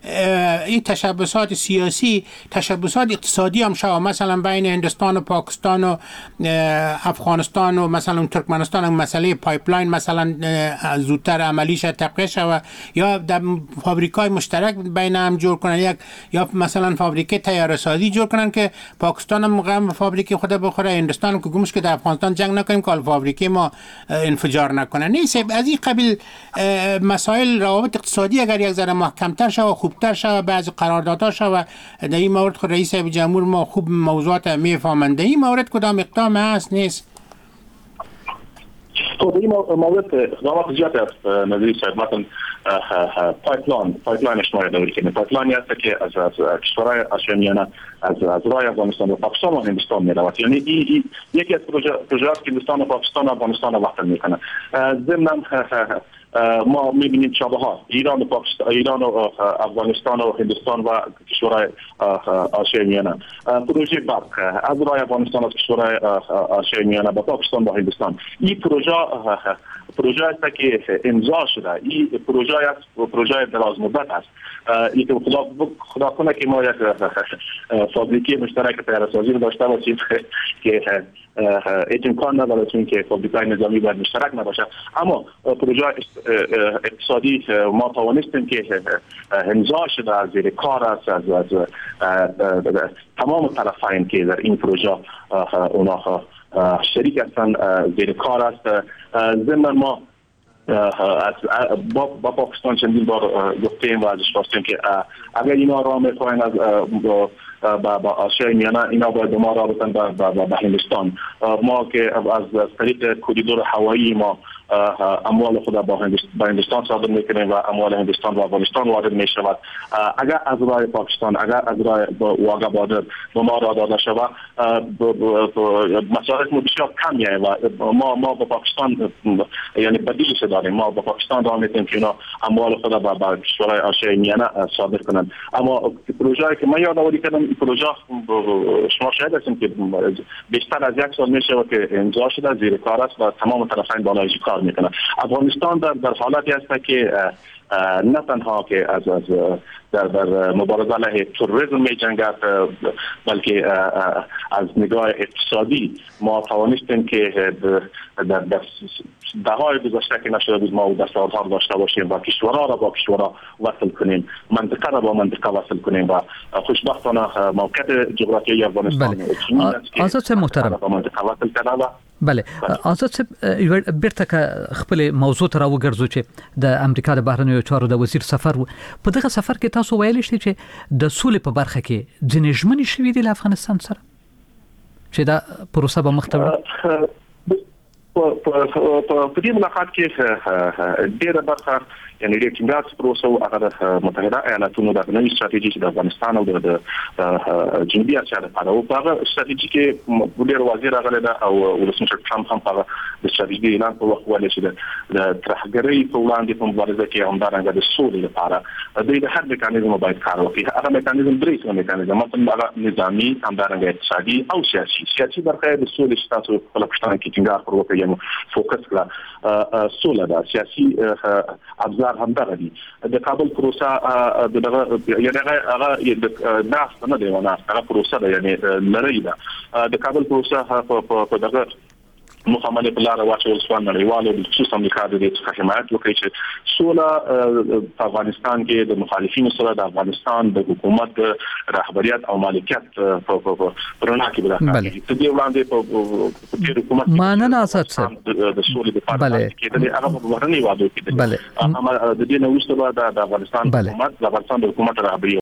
این تشبسات سیاسی تشبسات اقتصادی هم شد مثلا بین هندوستان و پاکستان و افغانستان و مثلا ترکمنستان هم مسئله پایپلاین مثلا زودتر عملیش تقویه شد یا در فابریکای مشترک بین هم جور کنن یک یا مثلا فابریکه طیاره سازی جور کنن که پاکستان هم مقام فابریکه خود بخوره هندوستان که گمش که در افغانستان جنگ نکنیم که فابریکه ما انفجار نکنه نیست از این قبیل مسائل روابط اقتصادی اگر یک ذره محکمتر شود و خوبتر شود بعض قراردادها شود در این مورد خود رئیس جمهور ما خوب موضوعات میفهمند در این مورد کدام اقدام هست نیست خب این مورد اقدامات زیاد است نظری صاحب مثلا پایپلاین پایپلاین شما داری که پایپلاینی است که از از کشورهای آسیا میانه از از راه افغانستان و پاکستان و هندوستان میرود یعنی این یکی از پروژه پروژه‌ات که هندوستان و پاکستان و افغانستان وقت میکنه ضمن ما میبینیم شبهات ایران و پاکستان ایران و افغانستان و هندوستان و کشورهای آسیا میانه پروژه برق از راه افغانستان و کشورهای آسیا میانه با پاکستان و هندوستان این پروژه پروژه است که امضا شده این پروژه است پروژه دراز مدت است این که خدا خدا کنه که ما یک فابریکه مشترک طیاره‌سازی داشته باشیم که هیچ امکان نداره چون که فابریکای نظامی باید مشترک نباشه اما پروژه اقتصادی ما توانستیم که امضا شده از زیر کار است از تمام طرفین که در این پروژه اونا شریک هستند زیر کار است ضمن ما با با پاکستان چندین بار گفتیم و ازش خواستیم که اگر اینا را میخواین از با با آسیای میانه اینا باید ما رابطن با با هندوستان. ما که از طریق کوریدور هوایی ما اموال خود با هندوستان صادر میکنیم و اموال هندوستان و افغانستان وارد میشود. اگر از راه پاکستان اگر از راه واگا بادر به ما را داده شود مصارف بسیار کمیه و ما ما با پاکستان یعنی بدیلش داریم. ما با پاکستان را میتونیم که اینا اموال خود با با کشورهای آسیای میانه صادر کنند. اما پروژه‌ای که من یادآوری کردم این پروژه شما شاهد هستیم که بیشتر از یک سال میشه که امضا شده زیر کار است و تمام طرفین بالای کار میکنه. افغانستان در در حالتی است که نه تنها که از از در در مبارزه علیه تروریسم می‌جنگد بلکه از نگاه اقتصادی ما توانستیم که در دههای گذشته که نشده بود ما دستاوردها داشته باشیم و کشورها را با کشورها وصل کنیم، منطقه را با منطقه وصل کنیم و خوشبختانه موقعیت جغرافیایی افغانستان آزاد محترم با منطقه وصل کړه. بله آزاد صاحب بیرته که خپل موضوع ته راوګرځو چې د امریکا د بهرنیو چارو د وزیر سفر و په دغه سفر کې تاسو ویل شئ چې د سولې په برخه کې ځینې ژمنې شوې دي له افغانستان سره چې دا پروسه به مخ ته وړي. په دې ملاقات کې ډېره برخه یعنی د ټینګار پروسه او هغه متحده ایالاتونو د نوې ستراتیژي چې د افغانستان او د جنوبي اسیا لپاره او هغه ستراتیژي کې ډېر واضح راغلی ده او ولسمشر ټرمپ هم هغه د ستراتیژي اعلان په وخت ولې چې د ترهګرۍ په وړاندې په مبارزه کې همدارنګه د سولې لپاره د هر میکانیزم باید کار وکړي. هغه میکانیزم درې څه میکانیزم مثلا هغه نظامی همدارنګه اقتصادي او سیاسي سیاسي برخه د سولې چې تاسو په پښتون کې ټینګار پر وکړي یعنی فوکس کړه سوله ده. سیاسي ابزار هم دغه دي. د کابل پروسه دغه یعنی هغه د ناس نه دی ونه هغه پروسه ده یعنی لړۍ ده. د کابل پروسه په دغه مخامله بلار واچول سوان نړیوالو د خصوصا امریکا د دې څخه حمایت وکړي چې سوله په افغانستان کې د مخالفینو سره د افغانستان د حکومت رهبریت او مالکیت په پرونه کې برابر دي. د دې وړاندې په دې حکومت مانن اساس د سولې لپاره کې د هغه په ورني وادو کې د د دې نو وروسته د افغانستان حکومت د افغانستان د حکومت رهبری